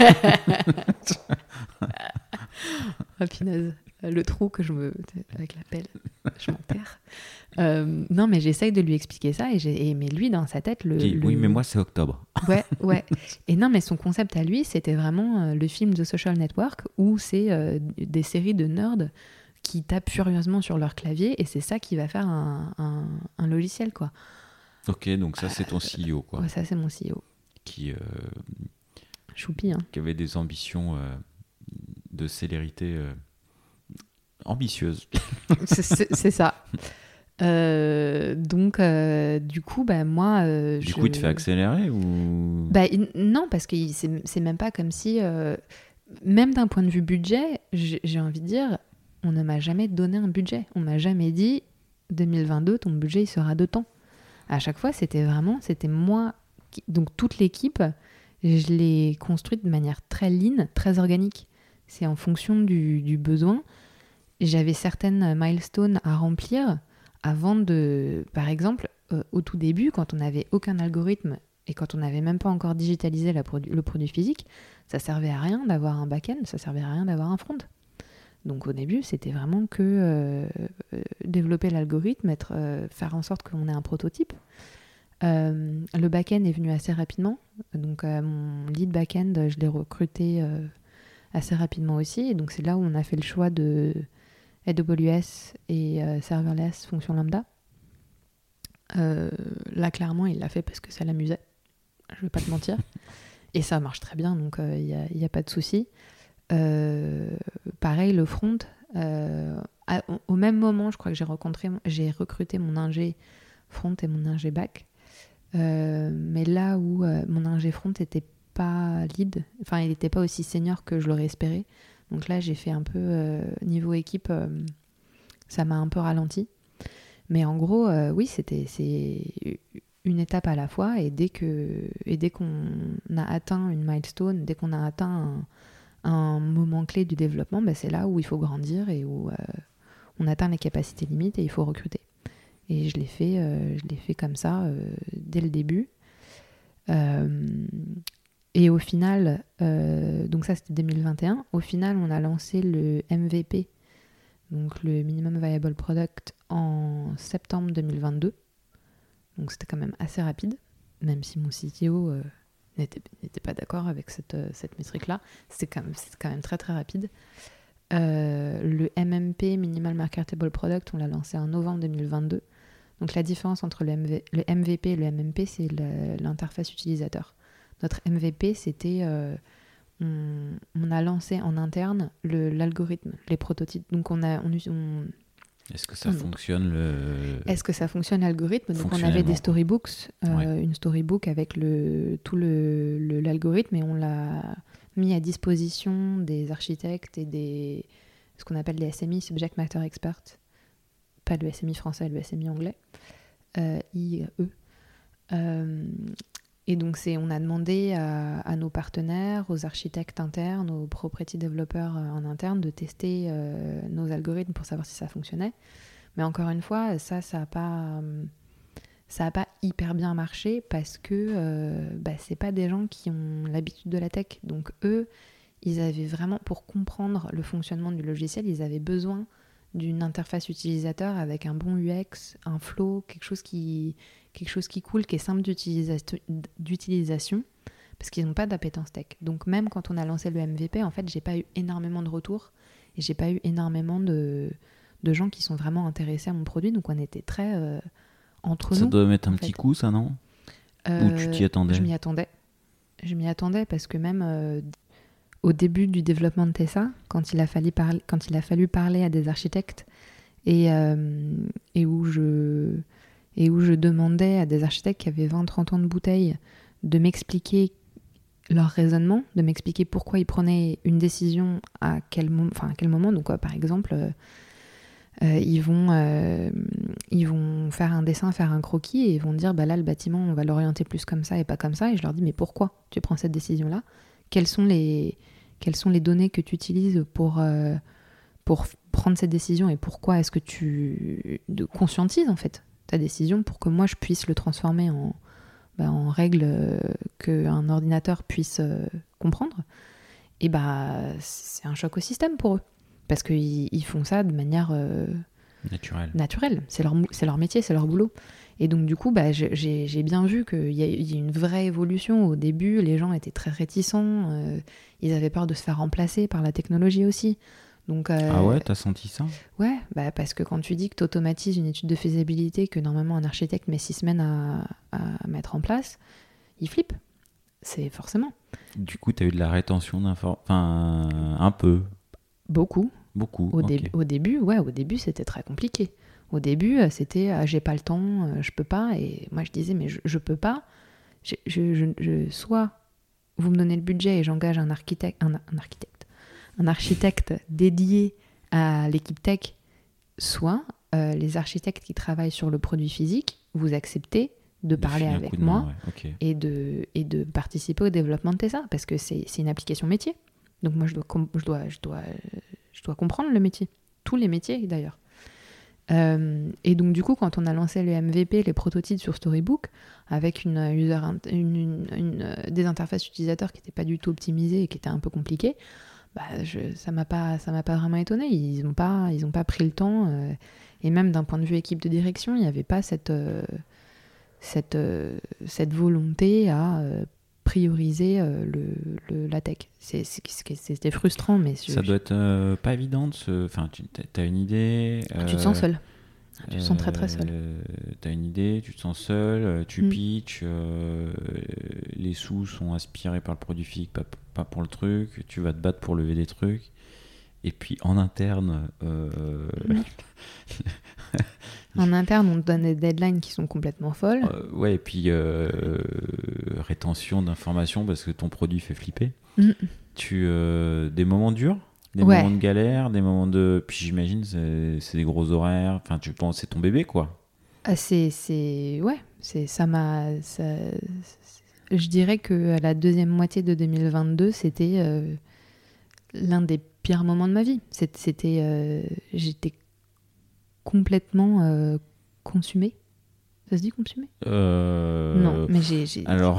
Ah, punaise. Le trou que je me... Avec la pelle, je m'enterre. Euh, non, mais j'essaye de lui expliquer ça, et, j'ai... et mais lui, dans sa tête... Le, Dis, le... Oui, mais moi, c'est octobre. Ouais, ouais. Et non, mais son concept à lui, c'était vraiment euh, le film The Social Network, où c'est euh, des séries de nerds qui tapent furieusement sur leur clavier, et c'est ça qui va faire un, un, un logiciel, quoi. Ok, donc ça, c'est ton C E O, quoi. Ouais, ça, c'est mon C E O. Qui, euh, Choupi, hein. Qui avait des ambitions euh, de célérité... Euh... ambitieuse. c'est, c'est, c'est ça. Euh, donc, euh, du coup, bah, moi... Euh, du je... coup, il te fait accélérer ou... bah, il... Non, parce que c'est, c'est même pas comme si... Euh... Même d'un point de vue budget, j'ai, j'ai envie de dire, on ne m'a jamais donné un budget. On m'a jamais dit, deux mille vingt-deux, ton budget, il sera de temps. À chaque fois, c'était vraiment... C'était moi... Qui... Donc, toute l'équipe, je l'ai construite de manière très lean, très organique. C'est en fonction du, du besoin. J'avais certaines milestones à remplir... Avant de, par exemple, euh, au tout début, quand on n'avait aucun algorithme et quand on n'avait même pas encore digitalisé la produ- le produit physique, ça servait à rien d'avoir un back-end, ça servait à rien d'avoir un front. Donc au début, c'était vraiment que euh, euh, développer l'algorithme, être, euh, faire en sorte qu'on ait un prototype. Euh, le back-end est venu assez rapidement, donc euh, mon lead back-end, je l'ai recruté euh, assez rapidement aussi, et donc c'est là où on a fait le choix de A W S et euh, serverless fonction lambda. Euh, là, clairement, il l'a fait parce que ça l'amusait. Je vais pas te mentir. Et ça marche très bien, donc il euh, n'y a, a pas de souci. Euh, pareil, le front, euh, à, au même moment, je crois que j'ai, rencontré, j'ai recruté mon ingé front et mon ingé back. Euh, mais là où euh, mon ingé front n'était pas lead, enfin, il n'était pas aussi senior que je l'aurais espéré. Donc là, j'ai fait un peu, euh, niveau équipe, euh, ça m'a un peu ralenti. Mais en gros, euh, oui, c'était, c'est une étape à la fois. Et dès, que, et dès qu'on a atteint une milestone, dès qu'on a atteint un, un moment clé du développement, bah, c'est là où il faut grandir et où euh, on atteint les capacités limites et il faut recruter. Et je l'ai fait, euh, je l'ai fait comme ça euh, dès le début. Euh, Et au final, euh, donc ça c'était deux mille vingt et un, au final on a lancé le M V P, donc le Minimum Viable Product, en septembre deux mille vingt-deux. Donc c'était quand même assez rapide, même si mon C T O euh, n'était, n'était pas d'accord avec cette, euh, cette métrique-là. C'était quand même, c'était quand même très très rapide. Euh, le M M P, Minimal Marketable Product, on l'a lancé en novembre deux mille vingt-deux. Donc la différence entre le, M V, le M V P et le M M P, c'est le, l'interface utilisateur. Notre M V P, c'était... Euh, on, on a lancé en interne le, l'algorithme, les prototypes. Donc, on a... On, on, Est-ce que ça on, fonctionne, le... Est-ce que ça fonctionne, l'algorithme ? Donc, on avait des storybooks, euh, ouais. Une storybook avec le, tout le, le, l'algorithme, et on l'a mis à disposition des architectes et des... ce qu'on appelle les S M I, Subject Matter Experts. Pas le S M I français, le S M I anglais. Euh, I E. Euh, Et donc, c'est, on a demandé à, à nos partenaires, aux architectes internes, aux propriétés développeurs en interne de tester euh, nos algorithmes pour savoir si ça fonctionnait. Mais encore une fois, ça, ça n'a pas, ça a pas hyper bien marché parce que euh, bah, ce n'est pas des gens qui ont l'habitude de la tech. Donc, eux, ils avaient vraiment, pour comprendre le fonctionnement du logiciel, ils avaient besoin d'une interface utilisateur avec un bon U X, un flow, quelque chose qui, quelque chose qui coule, qui est simple d'utilisation, d'utilisation parce qu'ils n'ont pas d'appétence tech. Donc même quand on a lancé le M V P, en fait, j'ai pas eu énormément de retours et j'ai pas eu énormément de, de gens qui sont vraiment intéressés à mon produit. Donc on était très euh, entre ça nous. Ça doit mettre un petit fait. coup, ça, non euh, Ou tu t'y attendais ? Je m'y attendais. Je m'y attendais parce que même... Euh, au début du développement de Tessa, quand il a fallu, parler, quand il a fallu parler à des architectes et, euh, et, où je, et où je demandais à des architectes qui avaient vingt à trente ans de bouteille de m'expliquer leur raisonnement, de m'expliquer pourquoi ils prenaient une décision à quel, mom- enfin, à quel moment. Donc, quoi, par exemple, euh, euh, ils, vont, euh, ils vont faire un dessin, faire un croquis et ils vont dire bah là, le bâtiment, on va l'orienter plus comme ça et pas comme ça. Et je leur dis mais pourquoi tu prends cette décision-là ? Quelles sont les... Quelles sont les données que tu utilises pour, euh, pour prendre cette décision et pourquoi est-ce que tu de conscientises en fait ta décision pour que moi je puisse le transformer en, bah, en règle euh, qu'un ordinateur puisse euh, comprendre. Et bah c'est un choc au système pour eux parce qu'ils ils font ça de manière euh, naturelle. naturelle. C'est leur, c'est leur métier, c'est leur boulot. Et donc du coup, bah, j'ai, j'ai bien vu qu'il y a, il y a une vraie évolution. Au début, les gens étaient très réticents. Euh, ils avaient peur de se faire remplacer par la technologie aussi. Donc, euh, ah ouais, t'as senti ça ? Ouais, bah, parce que quand tu dis que tu automatises une étude de faisabilité que normalement un architecte met six semaines à, à mettre en place, il flippe. C'est forcément. Du coup, t'as eu de la rétention d'informations, enfin, un peu. Beaucoup. Beaucoup, au, okay. dé- au début, ouais, au début, c'était très compliqué. Au début, c'était euh, j'ai pas le temps, euh, je peux pas. Et moi, je disais mais je, je peux pas. Je, je, je, je, soit vous me donnez le budget et j'engage un architecte, un, un architecte, un architecte dédié à l'équipe tech, soit euh, les architectes qui travaillent sur le produit physique, vous acceptez de, de parler avec moi main, ouais. okay. et, de, et de participer au développement de Tessa, parce que c'est, c'est une application métier. Donc moi, je dois, je, dois, je, dois, je dois comprendre le métier, tous les métiers d'ailleurs. Euh, et donc du coup, quand on a lancé le M V P, les prototypes sur Storybook, avec une user, une, une, une, des interfaces utilisateurs qui n'étaient pas du tout optimisées et qui étaient un peu compliquées, bah, je, ça m'a pas, ça m'a pas vraiment étonnée. Ils n'ont pas, ils ont pas pris le temps. Euh, et même d'un point de vue équipe de direction, il n'y avait pas cette, euh, cette, euh, cette volonté à euh, prioriser euh, le, le, la tech. C'est, c'est, c'était frustrant, mais... Ça je, doit être euh, pas évident. Enfin, tu as une idée... Euh, tu te sens seul. Tu te sens très très seul. Euh, tu as une idée, tu te sens seul, tu mm. pitches, euh, les sous sont aspirés par le produit physique, pas, pas pour le truc, tu vas te battre pour lever des trucs. Et puis en interne... Euh, mm. En interne, on te donne des deadlines qui sont complètement folles. Euh, ouais, et puis euh, euh, rétention d'informations parce que ton produit fait flipper. Mm. Tu, euh, des moments durs, des ouais. moments de galère, des moments de... Puis j'imagine, c'est, c'est des gros horaires. Enfin, tu penses, c'est ton bébé, quoi. Ah, c'est, c'est... Ouais, c'est, ça m'a... Ça, c'est... Je dirais qu'à la deuxième moitié de deux mille vingt-deux, c'était euh, l'un des pires moments de ma vie. C'était... c'était euh, j'étais complètement euh, consumée. Ça se dit consumée euh... Non, mais j'ai... j'ai... Alors...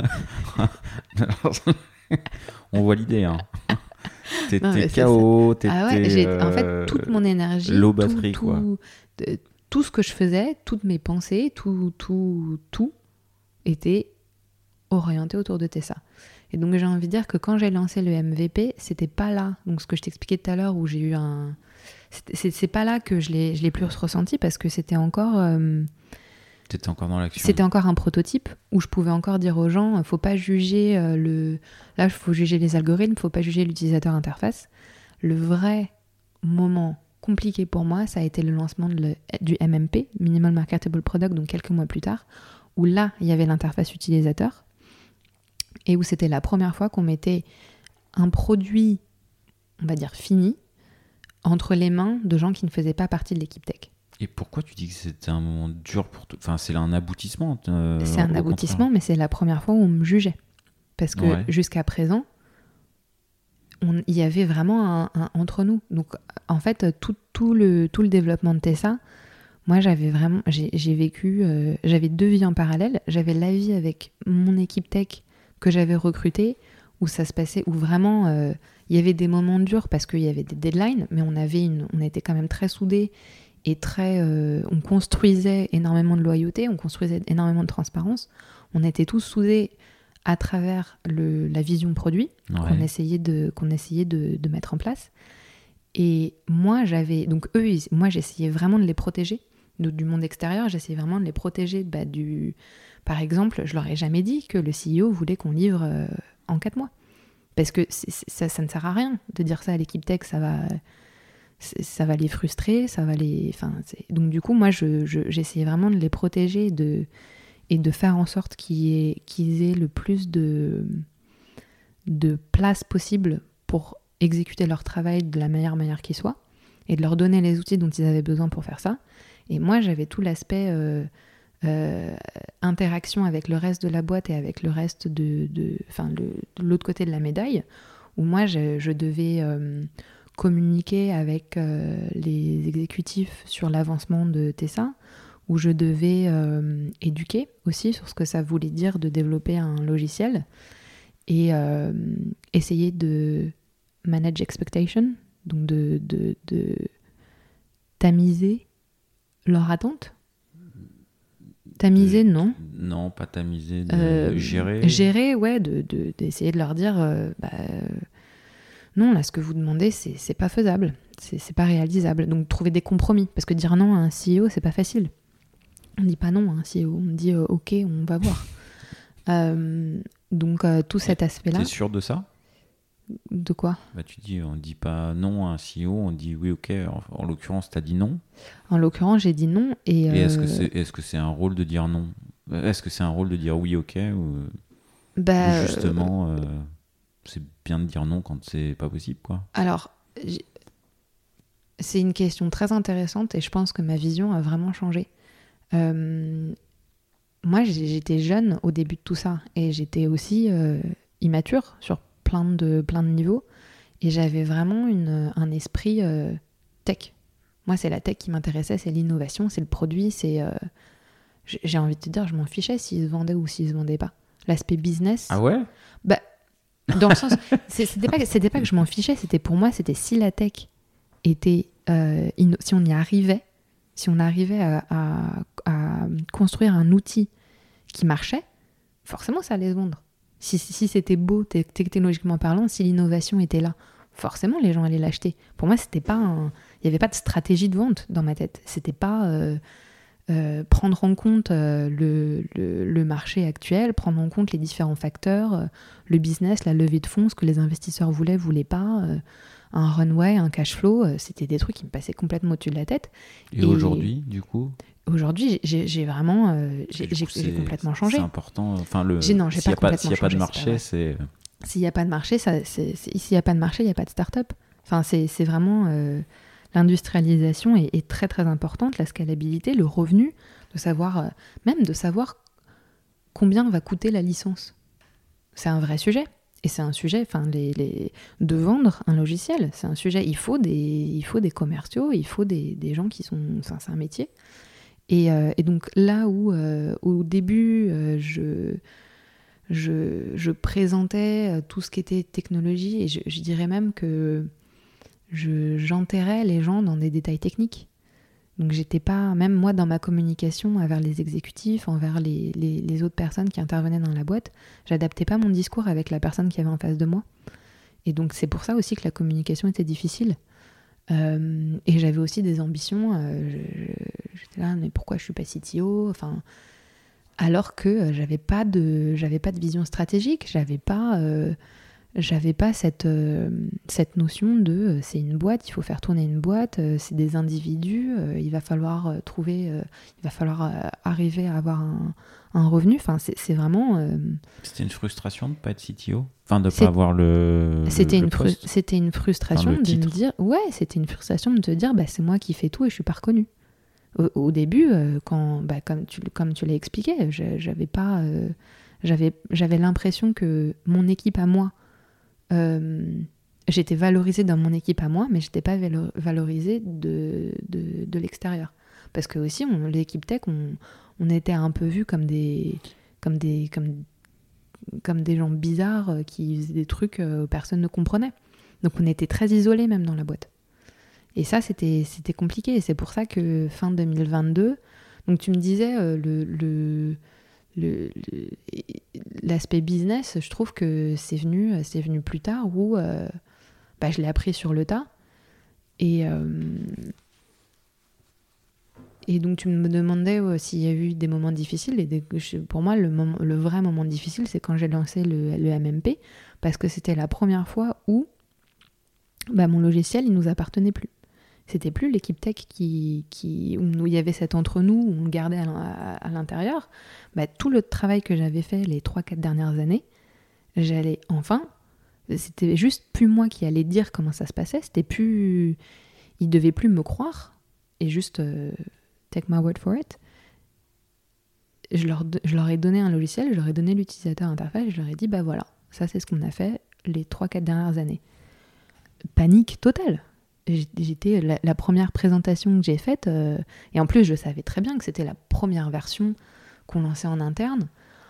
On voit l'idée, hein. T'étais non, K O, t'étais... Ah ouais, j'ai... En fait, toute mon énergie... Low batterie, tout, quoi. Tout, de, tout ce que je faisais, toutes mes pensées, tout, tout, tout était orienté autour de Tessa. Et donc, j'ai envie de dire que quand j'ai lancé le M V P, c'était pas là. Donc, ce que je t'expliquais tout à l'heure, où j'ai eu un... C'est, c'est pas là que je l'ai, je l'ai plus ressenti parce que c'était encore... Euh, T'étais encore dans l'action. C'était encore un prototype où je pouvais encore dire aux gens, faut pas juger euh, le... Là, il faut juger les algorithmes, faut pas juger l'utilisateur interface. Le vrai moment compliqué pour moi, ça a été le lancement de le, du M M P, Minimal Marketable Product, donc quelques mois plus tard, où là, il y avait l'interface utilisateur et où c'était la première fois qu'on mettait un produit, on va dire fini, entre les mains de gens qui ne faisaient pas partie de l'équipe tech. Et pourquoi tu dis que c'était un moment dur pour toi ? Enfin, c'est un aboutissement. Euh, c'est un aboutissement, contraire. Mais c'est la première fois où on me jugeait. Parce que ouais. jusqu'à présent, il y avait vraiment un, un entre nous. Donc, en fait, tout, tout, le, tout le développement de Tessa, moi, j'avais vraiment, j'ai, j'ai vécu, euh, j'avais deux vies en parallèle. J'avais la vie avec mon équipe tech que j'avais recrutée, où ça se passait, où vraiment, euh, il y avait des moments durs parce qu'il y avait des deadlines, mais on avait une, on était quand même très soudés. Et très, euh, on construisait énormément de loyauté, on construisait énormément de transparence. On était tous soudés à travers le, la vision produit ouais. qu'on essayait, de, qu'on essayait de, de mettre en place. Et moi, j'avais... Donc eux, ils, moi, j'essayais vraiment de les protéger de, du monde extérieur. J'essayais vraiment de les protéger bah, du... Par exemple, je leur ai jamais dit que le C E O voulait qu'on livre euh, en quatre mois. Parce que c'est, c'est, ça, ça ne sert à rien de dire ça à l'équipe tech, ça va... ça va les frustrer, ça va les... Enfin, c'est... Donc du coup, moi, je, je, j'essayais vraiment de les protéger de... et de faire en sorte qu'ils aient, qu'ils aient le plus de... de place possible pour exécuter leur travail de la meilleure manière qui soit, et de leur donner les outils dont ils avaient besoin pour faire ça. Et moi, j'avais tout l'aspect euh, euh, interaction avec le reste de la boîte et avec le reste de... de... Enfin, le, de l'autre côté de la médaille, où moi, je, je devais... Euh, communiquer avec euh, les exécutifs sur l'avancement de Tessa, où je devais euh, éduquer aussi sur ce que ça voulait dire de développer un logiciel et euh, essayer de manage expectation, donc de, de, de tamiser leur attente. Tamiser, de, non Non, pas tamiser, de euh, gérer. Gérer, ouais, de, de, d'essayer de leur dire... Euh, bah, non, là, ce que vous demandez, c'est, c'est pas faisable, c'est, c'est pas réalisable. Donc, trouver des compromis, parce que dire non à un C E O, c'est pas facile. On dit pas non à un C E O, on dit euh, ok, on va voir. euh, donc, euh, tout cet aspect-là... T'es sûr de ça ? De quoi ? Bah, tu dis, on dit pas non à un C E O, on dit oui, ok. En, en l'occurrence, tu as dit non. En l'occurrence, j'ai dit non. Et, et euh... est-ce que c'est, est-ce que c'est un rôle de dire non ? Est-ce que c'est un rôle de dire oui, ok ou, bah, ou justement, euh, c'est bien de dire non quand c'est pas possible, quoi ? Alors, j'ai... c'est une question très intéressante et je pense que ma vision a vraiment changé. Euh... Moi, j'étais jeune au début de tout ça et j'étais aussi euh, immature sur plein de, plein de niveaux et j'avais vraiment une, un esprit euh, tech. Moi, c'est la tech qui m'intéressait, c'est l'innovation, c'est le produit, c'est... Euh, j'ai envie de te dire, je m'en fichais s'ils se vendaient ou s'ils se vendaient pas. L'aspect business... Ah ouais ? Bah, dans le sens... C'était pas, c'était pas que je m'en fichais, c'était pour moi, c'était si la tech était... Euh, inno- si on y arrivait, si on arrivait à, à, à construire un outil qui marchait, forcément ça allait se vendre. Si, si c'était beau te- technologiquement parlant, si l'innovation était là, forcément les gens allaient l'acheter. Pour moi, c'était pas un... il n'y avait pas de stratégie de vente dans ma tête. C'était pas euh, euh, prendre en compte euh, le, le, le marché actuel, prendre en compte les différents facteurs, euh, le business, la levée de fonds, ce que les investisseurs voulaient, voulaient pas... Euh, un runway, un cash flow, euh, c'était des trucs qui me passaient complètement au-dessus de la tête. Et, et aujourd'hui, du coup Aujourd'hui, j'ai, j'ai vraiment euh, j'ai, j'ai, j'ai complètement changé. C'est important. Enfin, le, j'ai, non, j'ai s'il pas n'y a, complètement a pas de changé, marché, c'est... S'il n'y a pas de marché, ça, c'est, c'est, s'il n'y a pas de marché, il n'y a pas de start-up. Enfin, c'est, c'est vraiment... Euh, l'industrialisation est, est très, très importante, la scalabilité, le revenu, de savoir... Euh, même de savoir combien va coûter la licence. C'est un vrai sujet. Et c'est un sujet, enfin, les, les, de vendre un logiciel, c'est un sujet. Il faut des, il faut des commerciaux, il faut des, des gens qui sont... Enfin, c'est un métier. Et, euh, et donc là où, euh, au début, euh, je, je, je présentais tout ce qui était technologie, et je, je dirais même que je, j'enterrais les gens dans des détails techniques. Donc j'étais pas, même moi dans ma communication envers les exécutifs, envers les, les, les autres personnes qui intervenaient dans la boîte, j'adaptais pas mon discours avec la personne qui avait en face de moi. Et donc c'est pour ça aussi que la communication était difficile. Euh, et j'avais aussi des ambitions. Euh, je, j'étais là, mais pourquoi je suis pas C T O ? Enfin, alors que euh, j'avais pas de, j'avais pas de vision stratégique, j'avais pas, euh, j'avais pas cette, euh, cette notion de, euh, c'est une boîte, il faut faire tourner une boîte, euh, c'est des individus, euh, il va falloir euh, trouver, euh, il va falloir euh, arriver à avoir un, un revenu. Enfin, c'est, c'est vraiment. Euh, c'était une frustration de pas être C T O, enfin de pas avoir le. C'était le une poste. Fru- c'était une frustration enfin, de me dire, ouais, c'était une frustration de te dire, bah c'est moi qui fais tout et je suis pas reconnue. Au, au début, euh, quand, bah, comme tu, comme tu l'as expliqué, je, j'avais pas, euh, j'avais, j'avais l'impression que mon équipe à moi, euh, j'étais valorisée dans mon équipe à moi, mais j'étais pas valo- valorisée de, de, de l'extérieur. Parce que aussi, on, l'équipe tech, on, on était un peu vus comme des, comme des, comme, comme des gens bizarres qui faisaient des trucs que personne ne comprenait. Donc on était très isolés même dans la boîte. Et ça, c'était, c'était compliqué. Et c'est pour ça que fin deux mille vingt-deux, donc tu me disais, euh, le, le, le, le, l'aspect business, je trouve que c'est venu, c'est venu plus tard où euh, bah, je l'ai appris sur le tas. Et, euh, et donc tu me demandais euh, s'il y a eu des moments difficiles. Et des, je, pour moi, le, moment, le vrai moment difficile, c'est quand j'ai lancé le, le M M P, parce que c'était la première fois où bah, mon logiciel, il nous appartenait plus. C'était plus l'équipe tech qui, qui, où il y avait cet entre-nous, où on le gardait à, à, à l'intérieur. Bah, tout le travail que j'avais fait les trois quatre dernières années, j'allais enfin... C'était juste plus moi qui allais dire comment ça se passait. C'était plus... Ils devaient plus me croire. Et juste... Euh, take my word for it. Je leur, je leur ai donné un logiciel, je leur ai donné l'utilisateur interface, et je leur ai dit, bah voilà, ça c'est ce qu'on a fait les trois quatre dernières années. Panique totale. J'étais la, la première présentation que j'ai faite, euh, et en plus je savais très bien que c'était la première version qu'on lançait en interne.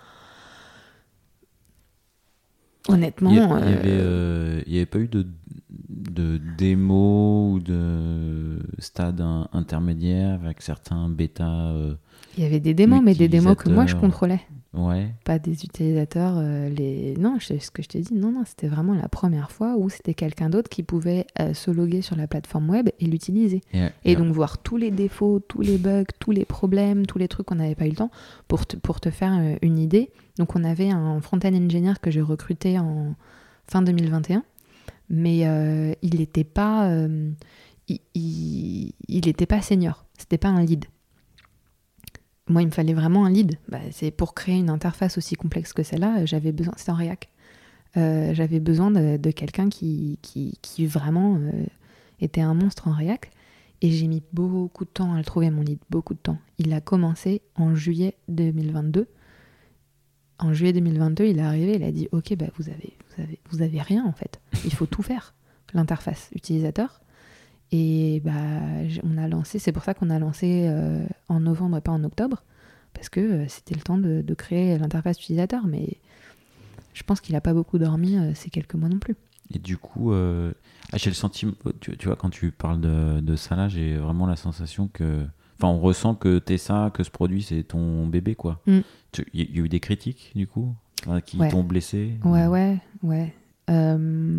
Honnêtement, il y, a, euh, il y avait, euh, il y avait pas eu de, de démo ou de stade un, intermédiaire avec certains bêta. Euh, il y avait des démos, mais des démos que moi je contrôlais. Ouais. Pas des utilisateurs. Euh, les... Non, je sais ce que je t'ai dit. Non, non, c'était vraiment la première fois où c'était quelqu'un d'autre qui pouvait euh, se loguer sur la plateforme web et l'utiliser. Yeah, et yeah. donc voir tous les défauts, tous les bugs, tous les problèmes, tous les trucs qu'on n'avait pas eu le temps pour te, pour te faire une idée. Donc on avait un front-end engineer que j'ai recruté en fin deux mille vingt et un mais euh, il n'était pas, euh, il, il, il était pas senior. C'était pas un lead. Moi, il me fallait vraiment un lead. Bah, c'est pour créer une interface aussi complexe que celle-là, j'avais besoin. C'était en React. Euh, j'avais besoin de, de quelqu'un qui, qui, qui vraiment euh, était un monstre en React. Et j'ai mis beaucoup de temps à le trouver, mon lead, beaucoup de temps. Il a commencé en juillet deux mille vingt-deux. En juillet deux mille vingt-deux, il est arrivé, il a dit « Ok, bah, vous avez, vous avez, vous avez rien en fait. Il faut tout faire, l'interface utilisateur. » Et bah, on a lancé, c'est pour ça qu'on a lancé euh, en novembre et pas en octobre, parce que euh, c'était le temps de, de créer l'interface utilisateur. Mais je pense qu'il n'a pas beaucoup dormi euh, ces quelques mois non plus. Et du coup, euh, ah, j'ai le sentiment, tu, tu vois, quand tu parles de, de ça là, j'ai vraiment la sensation que, enfin, on ressent que Tessa, que ce produit, c'est ton bébé, quoi. Il mm. y, y a eu des critiques, du coup, qui ouais. t'ont blessé. Ouais, ouais, ouais. Euh...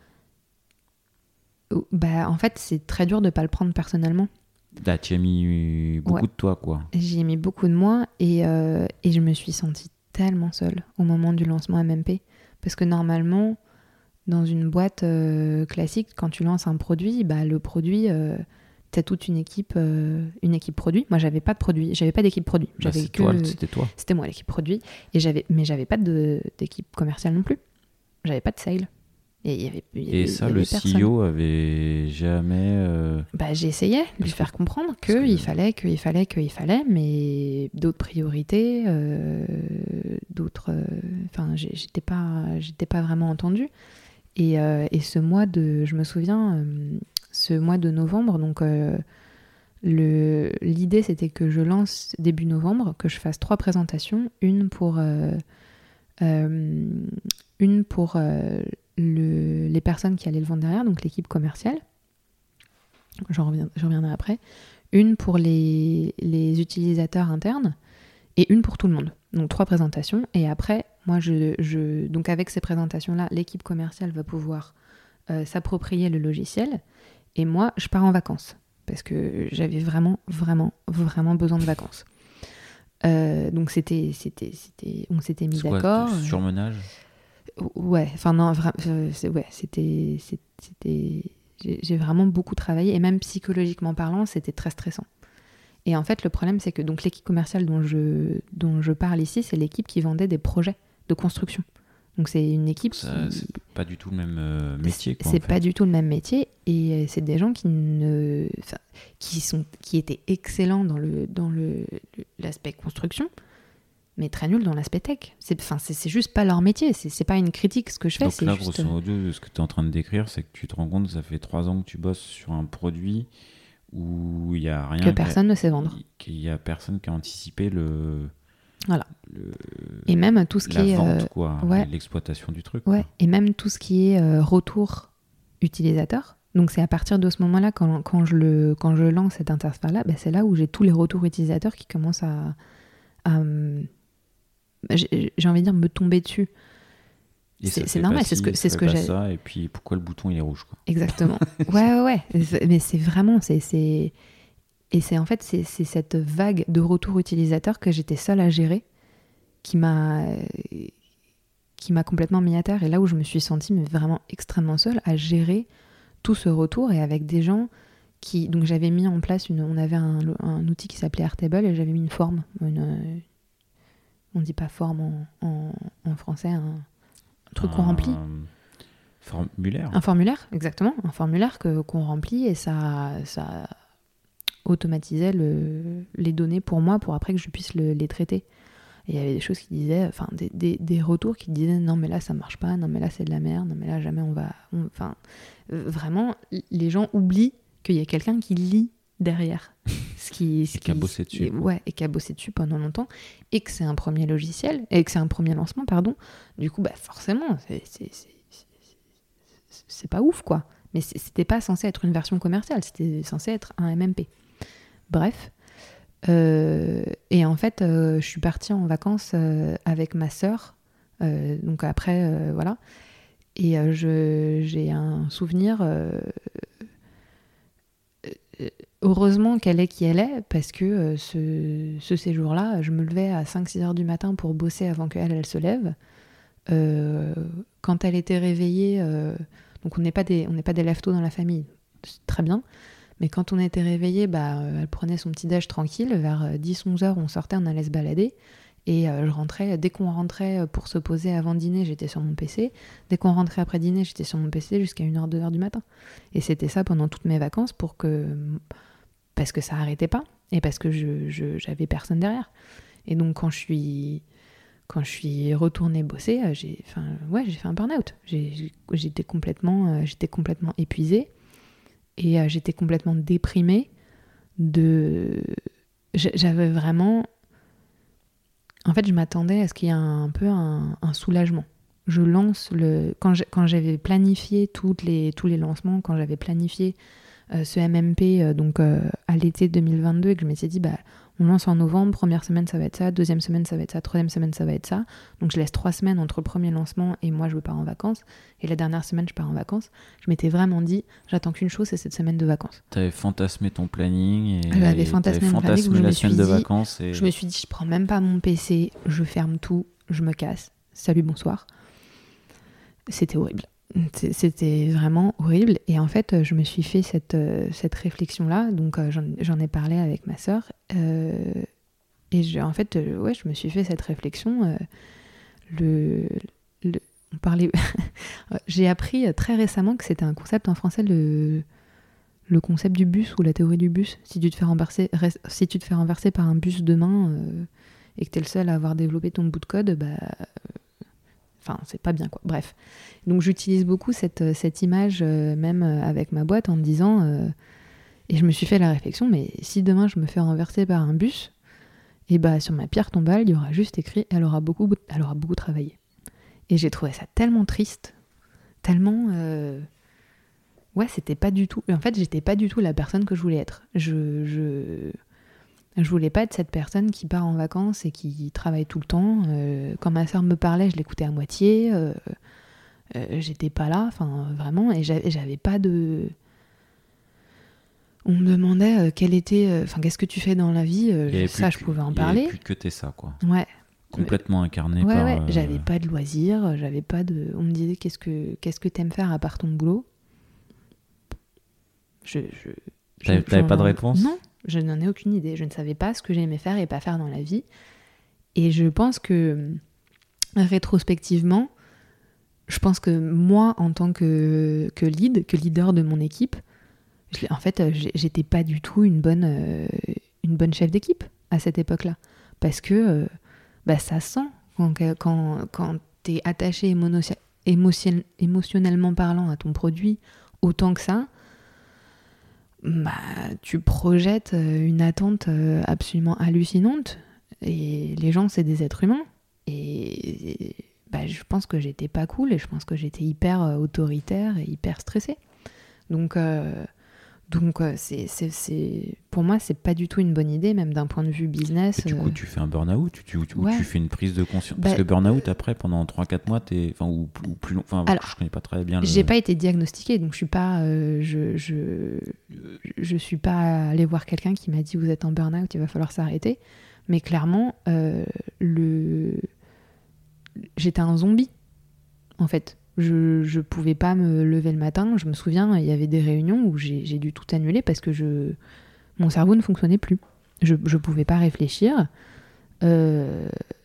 Bah, en fait, c'est très dur de ne pas le prendre personnellement. Là, tu as mis beaucoup ouais. de toi, quoi. J'ai mis beaucoup de moi et, euh, et je me suis sentie tellement seule au moment du lancement M M P. Parce que normalement, dans une boîte euh, classique, quand tu lances un produit, bah, le produit, euh, tu as toute une équipe, euh, une équipe produit. Moi, j'avais pas de produit, j'avais pas d'équipe produit. Bah, j'avais c'est que, toi, c'était toi. C'était moi l'équipe produit. Et j'avais, mais j'avais pas de, d'équipe commerciale non plus. J'avais pas de sale. Et, y avait, y avait, et ça, y avait le personne. C E O avait jamais... Euh... Bah, j'ai essayé de lui faire comprendre qu'il que... fallait, qu'il fallait, qu'il fallait, mais d'autres priorités, euh, d'autres... Enfin, euh, j'étais pas, j'étais pas vraiment entendue. Et, euh, et ce mois de... Je me souviens, euh, ce mois de novembre, donc... Euh, le, l'idée, c'était que je lance début novembre, que je fasse trois présentations, une pour... Euh, euh, une pour... Euh, Le, les personnes qui allaient le vendre derrière, donc l'équipe commerciale, j'en, reviens, j'en reviendrai après, une pour les, les utilisateurs internes et une pour tout le monde. Donc trois présentations. Et après, moi, je, je, donc avec ces présentations-là, l'équipe commerciale va pouvoir euh, s'approprier le logiciel et moi, je pars en vacances parce que j'avais vraiment, vraiment, vraiment besoin de vacances. Euh, donc c'était, c'était, c'était, on s'était mis c'est d'accord. Quoi, surmenage ? Ouais, enfin non, vra- euh, c'est, ouais, c'était, c'était, j'ai, j'ai vraiment beaucoup travaillé et même psychologiquement parlant, c'était très stressant. Et en fait, le problème, c'est que donc l'équipe commerciale dont je, dont je parle ici, c'est l'équipe qui vendait des projets de construction. Donc c'est une équipe Ça, qui... C'est pas du tout le même euh, métier. Quoi, c'est en fait. pas du tout le même métier et c'est des gens qui ne, enfin, qui sont, qui étaient excellents dans le, dans le, l'aspect construction, mais très nuls dans l'aspect tech. C'est, enfin, c'est, c'est juste pas leur métier, c'est, c'est pas une critique ce que je fais. Donc c'est là, juste... grosso modo, ce que tu es en train de décrire, c'est que tu te rends compte que ça fait trois ans que tu bosses sur un produit où il y a rien... Que personne ne sait vendre. Qu'il y a personne qui a anticipé le... Voilà. Le, et même tout ce la qui est... vente, euh, quoi, ouais. l'exploitation du truc. Ouais. Quoi. Et même tout ce qui est euh, retour utilisateur. Donc c'est à partir de ce moment-là, quand, quand, je, le, quand je lance cette interface-là, bah, c'est là où j'ai tous les retours utilisateurs qui commencent à... à J'ai, j'ai envie de dire me tomber dessus. Et c'est, c'est fait normal, pas c'est ci, ce que, ça c'est fait ce que pas j'ai. Ça, et puis pourquoi le bouton il est rouge, quoi. Exactement. ouais, ouais, ouais. Mais c'est vraiment, c'est, c'est... et c'est en fait c'est, c'est cette vague de retours utilisateurs que j'étais seule à gérer qui m'a qui m'a complètement mis à terre. Et là où je me suis sentie mais vraiment extrêmement seule à gérer tout ce retour et avec des gens qui, donc j'avais mis en place une, on avait un, un outil qui s'appelait Airtable et j'avais mis une forme, une on dit pas forme en, en, en français, un, un truc un qu'on remplit. Formulaire. Un formulaire, exactement. Un formulaire que, qu'on remplit et ça, ça automatisait le, les données pour moi pour après que je puisse le, les traiter. Et il y avait des choses qui disaient, enfin des, des, des retours qui disaient non mais là ça marche pas, non mais là c'est de la merde, non mais là jamais on va... Enfin, euh, vraiment, les gens oublient qu'il y a quelqu'un qui lit derrière. Ce qui, ce et qui a qui, bossé dessus. Qui, ouais, et qui a bossé dessus pendant longtemps, et que c'est un premier logiciel, et que c'est un premier lancement, pardon. Du coup, bah, forcément, c'est, c'est, c'est, c'est, c'est pas ouf, quoi. Mais c'est, c'était pas censé être une version commerciale, c'était censé être un M M P. Bref. Euh, et en fait, euh, je suis partie en vacances euh, avec ma sœur, euh, donc après, euh, voilà. Et euh, je, j'ai un souvenir... Euh, heureusement qu'elle est qui elle est, parce que euh, ce, ce séjour-là, je me levais à cinq six heures du matin pour bosser avant qu'elle elle se lève. Euh, quand elle était réveillée, euh, Donc on n'est pas des, on n'est pas des lève-tôt dans la famille, c'est très bien. Mais quand on était réveillés, bah, elle prenait son petit déj tranquille. Vers dix onze heures, on sortait, on allait se balader. Et euh, je rentrais, dès qu'on rentrait pour se poser avant dîner, j'étais sur mon P C. Dès qu'on rentrait après dîner, j'étais sur mon P C jusqu'à une heure, deux heures du matin. Et c'était ça pendant toutes mes vacances pour que... parce que ça arrêtait pas et parce que je, je, j'avais personne derrière. Et donc quand je suis, quand je suis retournée bosser, j'ai, enfin, ouais, j'ai fait un burn-out. J'ai, j'étais, complètement, j'étais complètement épuisée et j'étais complètement déprimée. De... J'avais vraiment... En fait, je m'attendais à ce qu'il y ait un, un peu un, un soulagement. Je lance le... Quand, j'ai, quand j'avais planifié toutes les, tous les lancements, quand j'avais planifié euh, ce M M P euh, donc, euh, à l'été deux mille vingt-deux et que je m'étais dit, bah, on lance en novembre, première semaine ça va être ça, deuxième semaine ça va être ça, troisième semaine ça va être ça. Donc je laisse trois semaines entre le premier lancement et moi je pars en vacances. Et la dernière semaine je pars en vacances. Je m'étais vraiment dit, j'attends qu'une chose, c'est cette semaine de vacances. T'avais fantasmé ton planning et j'avais fantasmé mon planning, je la me semaine suis de dit, vacances. Et... Je me suis dit, je prends même pas mon P C, je ferme tout, je me casse. Salut, bonsoir. C'était horrible. C'était vraiment horrible. Et en fait, je me suis fait cette, cette réflexion-là. Donc, j'en, j'en ai parlé avec ma sœur. Euh, et je, en fait, ouais, je me suis fait cette réflexion. Euh, le, le, on parlait... J'ai appris très récemment que c'était un concept en français, le, le concept du bus ou la théorie du bus. Si tu te fais renverser, si tu te fais renverser par un bus demain euh, et que tu es le seul à avoir développé ton bout de code, bah... Enfin, c'est pas bien, quoi. Bref. Donc, j'utilise beaucoup cette, cette image, euh, même avec ma boîte, en me disant... Euh, et je me suis fait la réflexion, mais si demain, je me fais renverser par un bus, et bah, sur ma pierre tombale, il y aura juste écrit « Elle aura beaucoup, elle aura beaucoup travaillé ». Et j'ai trouvé ça tellement triste, tellement... Euh... Ouais, c'était pas du tout... En fait, j'étais pas du tout la personne que je voulais être. Je... je... Je voulais pas être cette personne qui part en vacances et qui travaille tout le temps. Euh, quand ma sœur me parlait, je l'écoutais à moitié. Euh, euh, j'étais pas là, enfin vraiment, et j'avais, j'avais pas de... On me demandait euh, quel était, enfin euh, qu'est-ce que tu fais dans la vie. Euh, ça, je pouvais en parler. Il n'y avait plus que t'es ça, quoi. Ouais. Complètement incarné ouais, par. Ouais. Euh... J'avais pas de loisirs, j'avais pas de. On me disait qu'est-ce que qu'est-ce que t'aimes faire à part ton boulot. Je. je... T'avais, t'avais pas de réponse ? Non. Je n'en ai aucune idée. Je ne savais pas ce que j'aimais faire et pas faire dans la vie. Et je pense que, rétrospectivement, je pense que moi, en tant que, que lead, que leader de mon équipe, je, en fait, j'étais pas du tout une bonne, euh, une bonne chef d'équipe à cette époque-là. Parce que euh, bah, ça sent quand, quand, quand t'es attaché émotion, émotion, émotionnellement parlant à ton produit autant que ça, bah, tu projettes une attente absolument hallucinante et les gens c'est des êtres humains et bah, je pense que j'étais pas cool et je pense que j'étais hyper autoritaire et hyper stressée donc, euh, donc c'est, c'est, c'est... pour moi c'est pas du tout une bonne idée même d'un point de vue business. Et du coup tu fais un burn-out tu, tu, ouais. tu fais une prise de conscience bah, parce que burn-out après pendant trois quatre mois t'es, enfin, ou, ou plus long enfin, alors, je connais pas très bien le... j'ai pas été diagnostiquée donc je suis pas euh, je, je, je suis pas allée voir quelqu'un qui m'a dit vous êtes en burn-out il va falloir s'arrêter mais clairement euh, le... j'étais un zombie en fait. Je, je pouvais pas me lever le matin. Je me souviens, il y avait des réunions où j'ai, j'ai dû tout annuler parce que je, mon cerveau ne fonctionnait plus. Je, je pouvais pas réfléchir. Euh,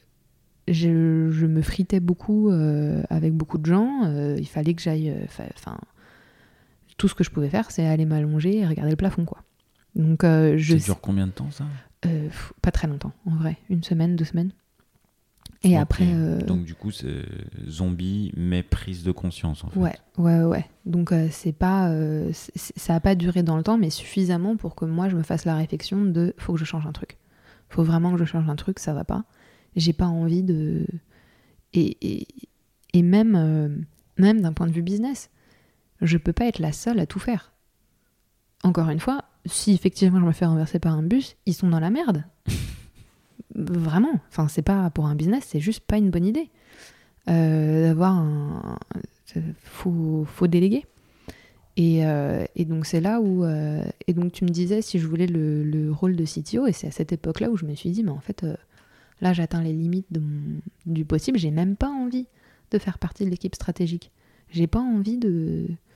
je, je me fritais beaucoup euh, avec beaucoup de gens. Euh, il fallait que j'aille... Enfin, euh, tout ce que je pouvais faire, c'est aller m'allonger et regarder le plafond, quoi. Donc, euh, je, ça dure combien de temps, ça euh, Pas très longtemps, en vrai. Une semaine, deux semaines. Et okay. après... Euh... Donc du coup, c'est zombie, mais prise de conscience, en fait. Ouais, ouais, ouais. Donc euh, c'est pas... Euh, c'est, ça n'a pas duré dans le temps, mais suffisamment pour que moi, je me fasse la réflexion de « faut que je change un truc. Faut vraiment que je change un truc, ça va pas. J'ai pas envie de... » Et, et, et même, euh, même d'un point de vue business, je peux pas être la seule à tout faire. Encore une fois, si effectivement je me fais renverser par un bus, ils sont dans la merde. Vraiment, enfin c'est pas pour un business, c'est juste pas une bonne idée euh, d'avoir un, faut faut déléguer et, euh, et donc c'est là où euh, et donc tu me disais si je voulais le, le rôle de C T O et c'est à cette époque là où je me suis dit mais en fait euh, là j'atteins les limites de mon, du possible, j'ai même pas envie de faire partie de l'équipe stratégique, j'ai pas envie de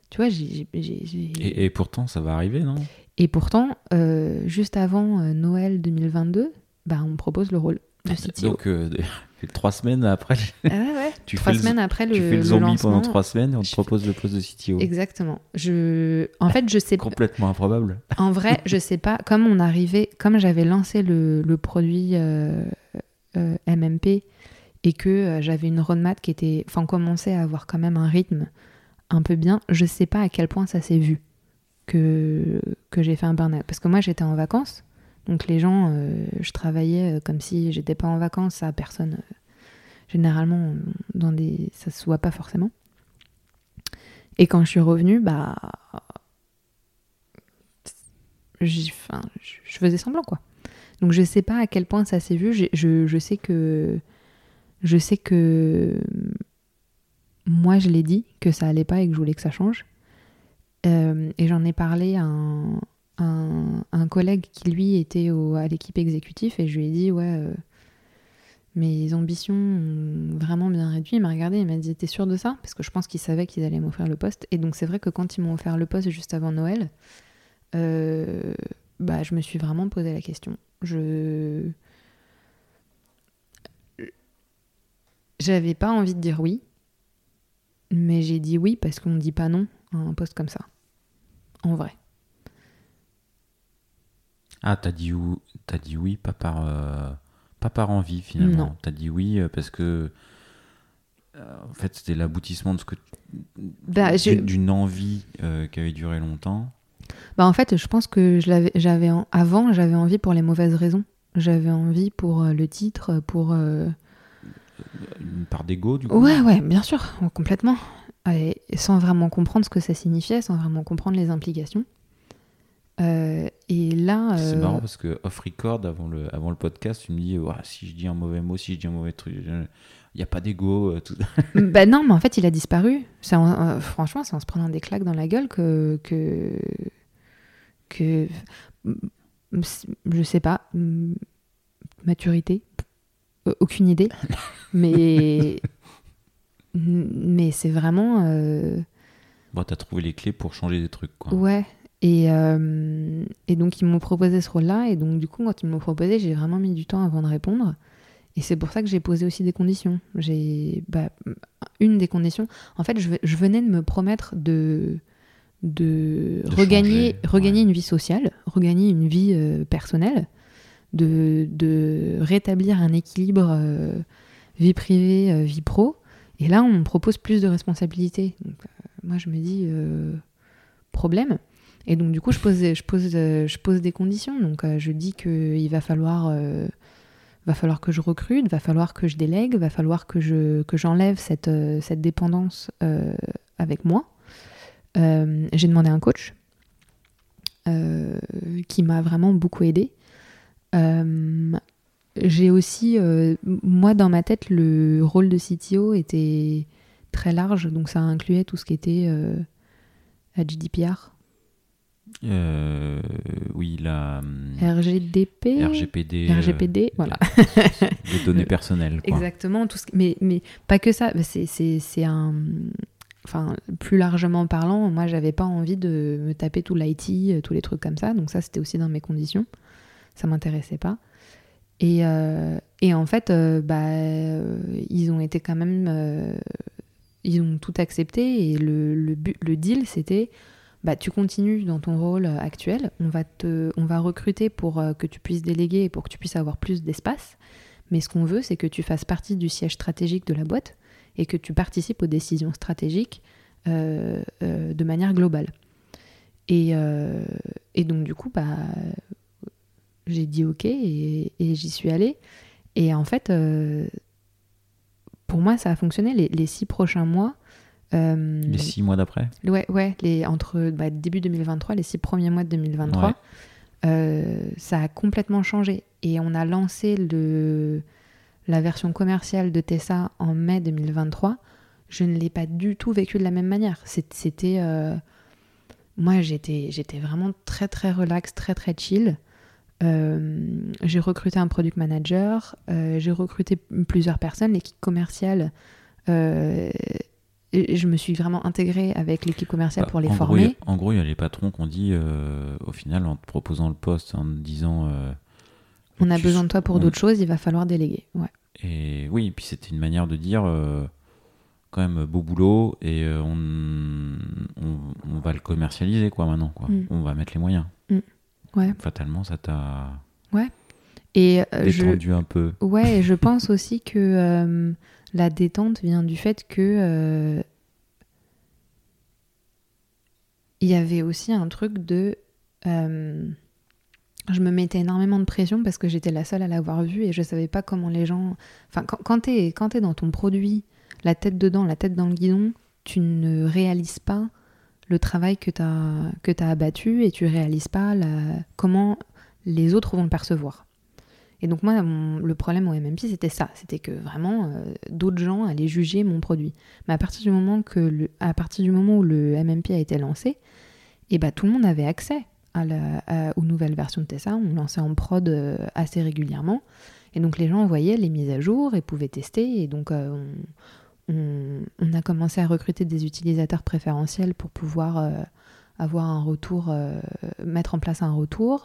Tu vois, j'ai... j'ai, j'ai... Et, et pourtant, ça va arriver, non ? Et pourtant, euh, juste avant euh, Noël deux mille vingt-deux, bah, on me propose le rôle de C T O. Donc, euh, trois semaines après, ah ouais, ouais. tu, trois fais semaines le, après le tu fais le le zombie lancement, pendant trois semaines et on te je propose le poste de C T O. Exactement. Je... En fait, je sais pas. Complètement improbable. En vrai, je sais pas. Comme on arrivait, comme j'avais lancé le, le produit euh, euh, M M P et que euh, j'avais une roadmap qui était, enfin, commençait à avoir quand même un rythme un peu bien, je sais pas à quel point ça s'est vu que, que j'ai fait un burn-out. Parce que moi, j'étais en vacances, donc les gens, euh, je travaillais comme si j'étais pas en vacances, ça, personne, euh, généralement, dans des, ça se voit pas forcément. Et quand je suis revenue, bah, j'ai, enfin, je faisais semblant, quoi. Donc je sais pas à quel point ça s'est vu. Je, je, je sais que, je sais que moi je l'ai dit que ça allait pas et que je voulais que ça change. Euh, et j'en ai parlé à un, un, un collègue qui lui était au, à l'équipe exécutive et je lui ai dit ouais. Euh, mes ambitions ont vraiment bien réduit. Il m'a regardé, il m'a dit t'es sûr de ça ? Parce que je pense qu'ils savaient qu'ils allaient m'offrir le poste. Et donc c'est vrai que quand ils m'ont offert le poste juste avant Noël, euh, bah, je me suis vraiment posé la question. Je... J'avais pas envie de dire oui, mais j'ai dit oui parce qu'on ne dit pas non à un poste comme ça. En vrai. Ah, t'as dit, ou... t'as dit oui, pas par... Euh... Pas par envie finalement. Non. T'as dit oui parce que euh, en fait c'était l'aboutissement de ce que bah, je... d'une envie euh, qui avait duré longtemps. Bah en fait je pense que je l'avais, j'avais en... avant j'avais envie pour les mauvaises raisons. J'avais envie pour euh, le titre, pour euh... une part d'ego du coup. Ouais ouais bien sûr complètement. Et sans vraiment comprendre ce que ça signifiait, sans vraiment comprendre les implications. Euh, et là, c'est euh... marrant parce que off record avant le avant le podcast, tu me dis ouais, si je dis un mauvais mot, si je dis un mauvais truc, il y a pas d'ego. Euh, tout... bah non, mais en fait, il a disparu. C'est en, euh, franchement, c'est en se prenant des claques dans la gueule que que que je sais pas, maturité, euh, aucune idée, mais mais c'est vraiment. Euh... Bon, t'as trouvé les clés pour changer des trucs, quoi. Ouais. Et, euh, et donc, ils m'ont proposé ce rôle-là. Et donc, du coup, quand ils m'ont proposé, j'ai vraiment mis du temps avant de répondre. Et c'est pour ça que j'ai posé aussi des conditions. J'ai, bah, une des conditions... En fait, je, je venais de me promettre de, de, de regagner, changer, regagner ouais. une vie sociale, regagner une vie euh, personnelle, de, de rétablir un équilibre euh, vie privée, euh, vie pro. Et là, on me propose plus de responsabilités. Donc, euh, moi, je me dis... Euh, problème. Et donc, du coup, je pose, je pose, je pose des conditions. Donc, euh, je dis qu'il va falloir, euh, va falloir que je recrute, va falloir que je délègue, va falloir que, je, que j'enlève cette, euh, cette dépendance euh, avec moi. Euh, j'ai demandé un coach euh, qui m'a vraiment beaucoup aidée. Euh, j'ai aussi, euh, moi, dans ma tête, le rôle de C T O était très large. Donc, ça incluait tout ce qui était euh, G D P R. Euh, oui, la R G D P, R G P D, R G P D, euh, voilà. Les données personnelles, quoi. Exactement, tout ce... mais, mais pas que ça. C'est, c'est, c'est un... Enfin, plus largement parlant, moi, j'avais pas envie de me taper tout l'I T, tous les trucs comme ça. Donc ça, c'était aussi dans mes conditions. Ça m'intéressait pas. Et, euh, et en fait, euh, bah, euh, ils ont été quand même... Euh, ils ont tout accepté. Et le, le, le deal, c'était... Bah, tu continues dans ton rôle actuel, on va, te, on va recruter pour euh, que tu puisses déléguer et pour que tu puisses avoir plus d'espace. Mais ce qu'on veut, c'est que tu fasses partie du siège stratégique de la boîte et que tu participes aux décisions stratégiques euh, euh, de manière globale. Et, euh, et donc, du coup, bah, j'ai dit OK et, et j'y suis allée. Et en fait, euh, pour moi, ça a fonctionné. Les, les six prochains mois, Euh, les six mois d'après Ouais, ouais les, entre bah, début deux mille vingt-trois, les six premiers mois de deux mille vingt-trois, ouais. euh, ça a complètement changé. Et on a lancé le, la version commerciale de Tessa en mai deux mille vingt-trois. Je ne l'ai pas du tout vécu de la même manière. C'était... Euh, moi, j'étais, j'étais vraiment très, très relax, très, très chill. Euh, j'ai recruté un product manager, euh, j'ai recruté plusieurs personnes. L'équipe commerciale... Euh, et je me suis vraiment intégrée avec l'équipe commerciale bah, pour les en former. Gros, en gros, il y a les patrons qui ont dit, euh, au final, en te proposant le poste, en te disant... Euh, on a besoin s- de toi pour on... d'autres choses, il va falloir déléguer. Ouais. Et oui, et puis c'était une manière de dire, euh, quand même, beau boulot, et euh, on, on, on va le commercialiser, quoi, maintenant. Quoi. Mm. On va mettre les moyens. Mm. Ouais. Fatalement, ça t'a Ouais. Et euh, détendu je... un peu. Ouais, et je pense aussi que euh, la détente vient du fait que euh, il y avait aussi un truc de... Euh, je me mettais énormément de pression parce que j'étais la seule à l'avoir vu et je savais pas comment les gens... Enfin, quand, quand t'es, quand t'es dans ton produit, la tête dedans, la tête dans le guidon, tu ne réalises pas le travail que t'as, que t'as abattu et tu réalises pas la, comment les autres vont le percevoir. Et donc moi, mon, le problème au M M P, c'était ça. C'était que vraiment, euh, d'autres gens allaient juger mon produit. Mais à partir du moment, que le, à partir du moment où le M M P a été lancé, et bah, tout le monde avait accès à la, à, aux nouvelles versions de Tessa. On lançait en prod euh, assez régulièrement. Et donc les gens voyaient les mises à jour et pouvaient tester. Et donc euh, on, on, on a commencé à recruter des utilisateurs préférentiels pour pouvoir euh, avoir un retour, euh, mettre en place un retour.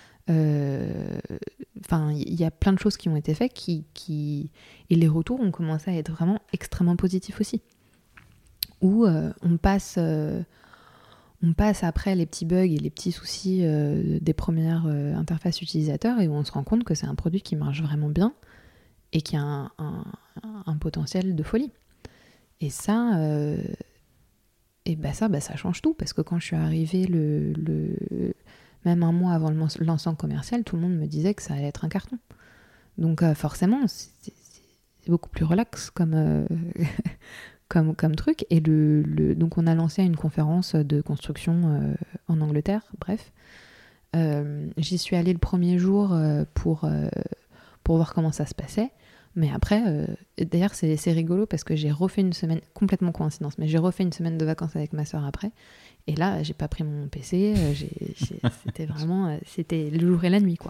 Enfin, euh, il y a plein de choses qui ont été faites qui, qui... et les retours ont commencé à être vraiment extrêmement positifs aussi. Où euh, on passe... Euh, On passe après les petits bugs et les petits soucis euh, des premières euh, interfaces utilisateurs et où on se rend compte que c'est un produit qui marche vraiment bien et qui a un, un, un potentiel de folie. Et ça, euh, et bah ça, bah ça change tout parce que quand je suis arrivée, le, le, même un mois avant le lancement commercial, tout le monde me disait que ça allait être un carton. Donc euh, forcément, c'est, c'est, c'est beaucoup plus relax comme... Euh, Comme, comme truc. Et le, le, donc on a lancé une conférence de construction euh, en Angleterre, bref. Euh, j'y suis allée le premier jour euh, pour, euh, pour voir comment ça se passait. Mais après, euh, d'ailleurs c'est, c'est rigolo parce que j'ai refait une semaine, complètement coïncidence, mais j'ai refait une semaine de vacances avec ma soeur après. Et là, j'ai pas pris mon P C, euh, j'ai, j'ai, c'était vraiment, euh, c'était le jour et la nuit, quoi.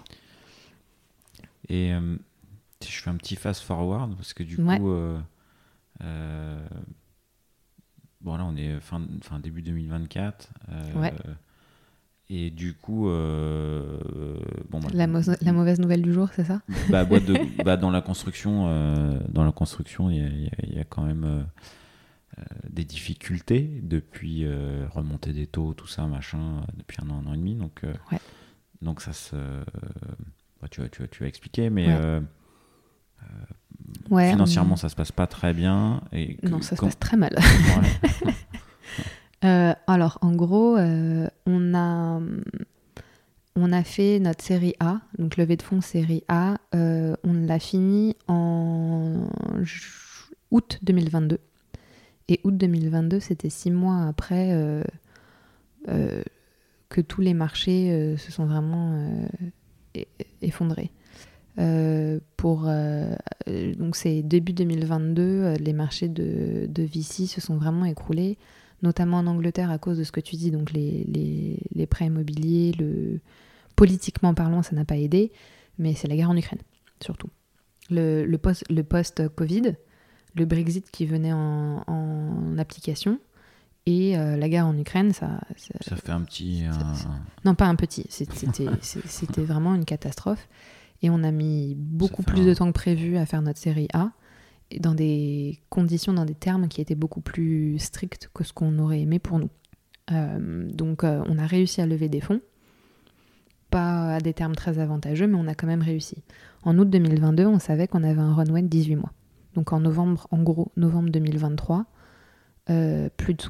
Et euh, je fais un petit fast forward parce que du Ouais. coup... Euh... Euh, bon là on est fin, fin début deux mille vingt-quatre euh, Ouais. Et du coup euh, bon, bah, la, mo- la mauvaise nouvelle du jour, c'est ça? bah, boîte de, bah, dans la construction euh, dans la construction il y, y, y a quand même euh, euh, des difficultés depuis euh, remontée des taux, tout ça machin, depuis un an, un an et demi, donc euh, ouais. donc ça se euh, bah, tu vas tu vas tu vas expliquer, mais ouais. euh, euh, Ouais, financièrement on... ça se passe pas très bien et que, non, ça quand... se passe très mal. Ouais. euh, alors en gros euh, on a on a fait notre série A, donc levée de fonds série A, euh, on l'a fini en j- août deux mille vingt-deux et août deux mille vingt-deux c'était six mois après euh, euh, que tous les marchés euh, se sont vraiment euh, effondrés. Euh, pour, euh, donc c'est début deux mille vingt-deux, euh, les marchés de, de V C se sont vraiment écroulés, notamment en Angleterre à cause de ce que tu dis, donc les, les, les prêts immobiliers, le... politiquement parlant ça n'a pas aidé, mais c'est la guerre en Ukraine surtout. Le, le, post, le post-Covid, le Brexit qui venait en, en application et euh, la guerre en Ukraine, ça... Ça, ça fait un petit... ça, un... ça, non, pas un petit, c'était, c'était vraiment une catastrophe. Et on a mis beaucoup plus un... de temps que prévu à faire notre série A, et dans des conditions, dans des termes qui étaient beaucoup plus stricts que ce qu'on aurait aimé pour nous. Euh, donc euh, on a réussi à lever des fonds, pas à des termes très avantageux, mais on a quand même réussi. En août deux mille vingt-deux, on savait qu'on avait un runway de dix-huit mois. Donc en novembre, en gros, novembre deux mille vingt-trois, euh, plus de sous.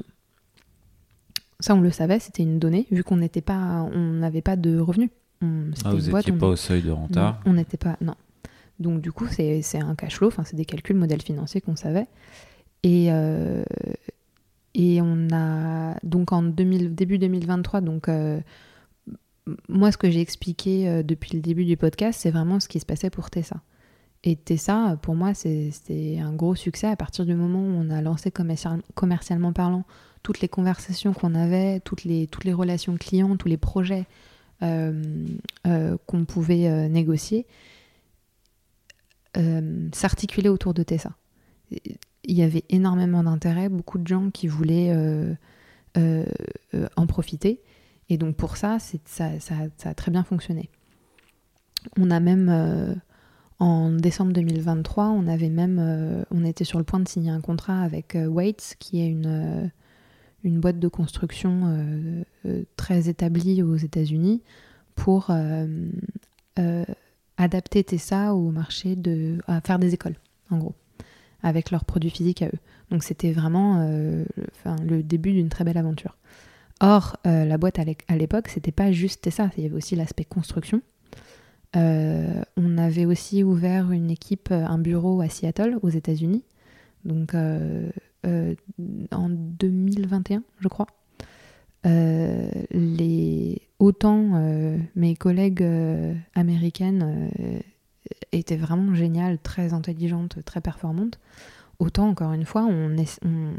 Ça, on le savait, c'était une donnée, vu qu'on n'était pas, on n'avait pas de revenus. On, ah, vous n'étiez pas est... au seuil de renta? Non, on n'était pas, non. Donc du coup, c'est, c'est un cash flow, c'est des calculs, modèles financiers qu'on savait. Et, euh, et on a, donc en deux mille, début deux mille vingt-trois, donc euh, moi, ce que j'ai expliqué euh, depuis le début du podcast, c'est vraiment ce qui se passait pour Tessa. Et Tessa, pour moi, c'est, c'était un gros succès à partir du moment où on a lancé commercial, commercialement parlant toutes les conversations qu'on avait, toutes les, toutes les relations clients, tous les projets Euh, euh, qu'on pouvait euh, négocier euh, s'articuler autour de Tessa. Et, il y avait énormément d'intérêt, beaucoup de gens qui voulaient euh, euh, euh, en profiter. Et donc pour ça, c'est, ça, ça, ça a très bien fonctionné. On a même, euh, en décembre deux mille vingt-trois, on avait même, euh, on était sur le point de signer un contrat avec euh, Waits, qui est une, euh, une boîte de construction euh, euh, très établie aux États-Unis, pour euh, euh, adapter Tessa au marché de, à faire des écoles, en gros, avec leurs produits physiques à eux. Donc c'était vraiment euh, enfin, le début d'une très belle aventure. Or, euh, la boîte à l'époque, c'était pas juste ça, il y avait aussi l'aspect construction. Euh, on avait aussi ouvert une équipe, un bureau à Seattle, aux États-Unis, donc euh, euh, en deux mille vingt et un, je crois. Euh, les... Autant euh, mes collègues euh, américaines euh, étaient vraiment géniales, très intelligentes, très performantes, autant, encore une fois, on, est... on...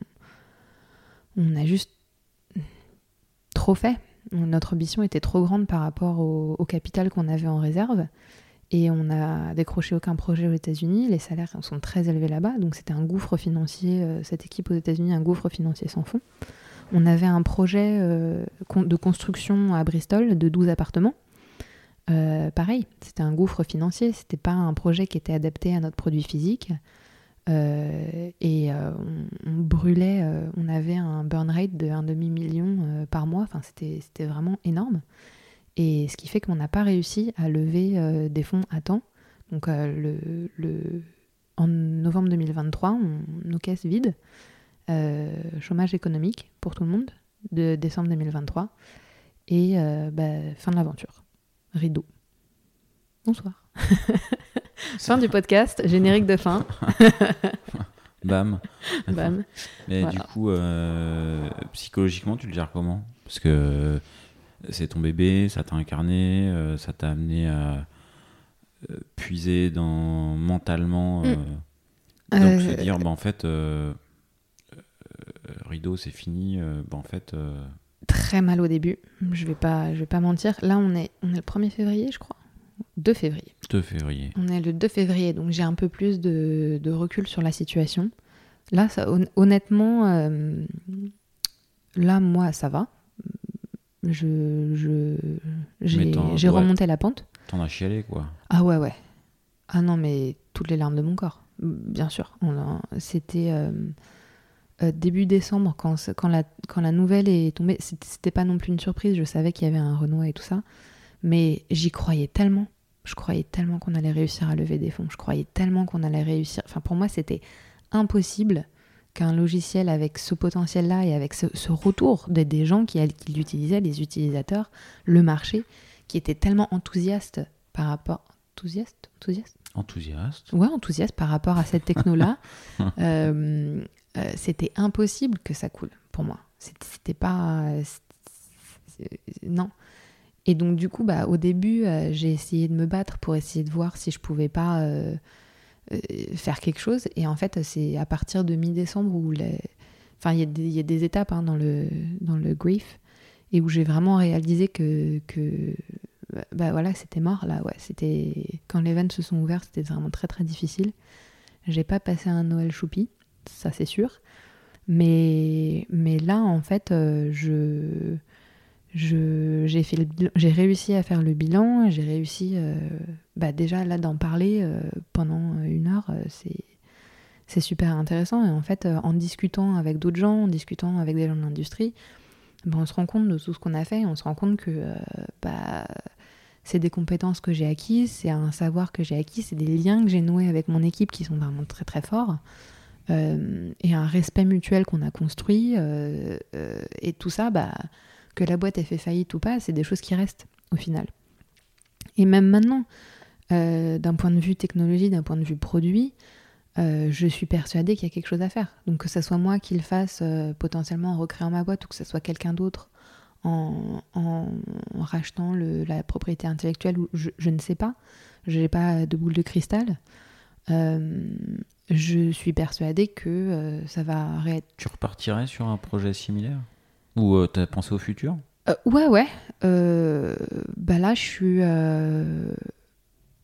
on a juste trop fait. Notre ambition était trop grande par rapport au, au capital qu'on avait en réserve, et on n'a décroché aucun projet aux États-Unis. Les salaires sont très élevés là-bas, donc c'était un gouffre financier, euh, cette équipe aux États-Unis, un gouffre financier sans fond. On avait un projet euh, de construction à Bristol de douze appartements. Euh, pareil, c'était un gouffre financier, c'était pas un projet qui était adapté à notre produit physique. Euh, et euh, on, on brûlait, euh, on avait un burn rate de un demi-million euh, par mois, enfin, c'était, c'était vraiment énorme. Et ce qui fait qu'on n'a pas réussi à lever euh, des fonds à temps. Donc euh, le, le, en novembre deux mille vingt-trois, on, nos caisses vides, euh, chômage économique pour tout le monde, de décembre deux mille vingt-trois, et euh, bah, fin de l'aventure. Rideau. Bonsoir. Fin du podcast, générique de fin. Bam. Bam. Mais voilà. Du coup, euh, psychologiquement, tu le gères comment ? Parce que c'est ton bébé, ça t'a incarné, euh, ça t'a amené à euh, puiser dans, mentalement. Euh, mm. Donc, euh, se dire, bah, en fait, euh, euh, rideau, c'est fini. Euh, bah, en fait. Euh... Très mal au début, je vais pas, je vais pas mentir. Là, on est, on est le premier février, je crois. deux février. deux février. On est le deux février, donc j'ai un peu plus de, de recul sur la situation. Là, ça, honnêtement, euh, là, moi, ça va. Je, je, j'ai, j'ai ouais. remonté la pente. T'en as chialé, quoi. Ah ouais, ouais. Ah non, mais toutes les larmes de mon corps, bien sûr. On a, c'était euh, euh, début décembre, quand, quand, la, quand la nouvelle est tombée. C'était, c'était pas non plus une surprise, je savais qu'il y avait un renouveau et tout ça. Mais j'y croyais tellement. Je croyais tellement qu'on allait réussir à lever des fonds. Je croyais tellement qu'on allait réussir. Enfin, pour moi, c'était impossible qu'un logiciel avec ce potentiel-là et avec ce, ce retour des, des gens qui, qui l'utilisaient, les utilisateurs, le marché, qui étaient tellement enthousiastes par rapport... Enthousiastes Enthousiastes Enthousiaste. Ouais, enthousiastes par rapport à cette techno-là. euh, euh, c'était impossible que ça coule, pour moi. C'était, c'était pas... C'était, non. Et donc, du coup, bah, au début, euh, j'ai essayé de me battre pour essayer de voir si je pouvais pas euh, euh, faire quelque chose. Et en fait, c'est à partir de mi-décembre où... Les... Enfin, il y, y a des étapes hein, dans, le, dans le grief, et où j'ai vraiment réalisé que... que bah voilà, c'était mort, là, ouais. C'était... Quand les vannes se sont ouvertes, c'était vraiment très, très difficile. J'ai pas passé un Noël choupi, ça, c'est sûr. Mais, mais là, en fait, euh, je... Je, j'ai, fait le bilan, j'ai réussi à faire le bilan, j'ai réussi euh, bah déjà là d'en parler euh, pendant une heure, euh, c'est, c'est super intéressant. Et en fait, euh, en discutant avec d'autres gens, en discutant avec des gens de l'industrie, bah, on se rend compte de tout ce qu'on a fait, on se rend compte que euh, bah, c'est des compétences que j'ai acquises, c'est un savoir que j'ai acquis, c'est des liens que j'ai noués avec mon équipe qui sont vraiment très très forts, euh, et un respect mutuel qu'on a construit, euh, euh, et tout ça, bah que la boîte ait fait faillite ou pas, c'est des choses qui restent au final. Et même maintenant, euh, d'un point de vue technologie, d'un point de vue produit, euh, je suis persuadée qu'il y a quelque chose à faire. Donc que ce soit moi qui le fasse euh, potentiellement en recréant ma boîte, ou que ce soit quelqu'un d'autre en, en, en rachetant le, la propriété intellectuelle, ou je, je ne sais pas, je n'ai pas de boule de cristal. Euh, je suis persuadée que euh, ça va réêtre... Tu repartirais sur un projet similaire ? Ou euh, t'as pensé au futur ? euh, Ouais, ouais. Euh, bah là, je suis... Euh...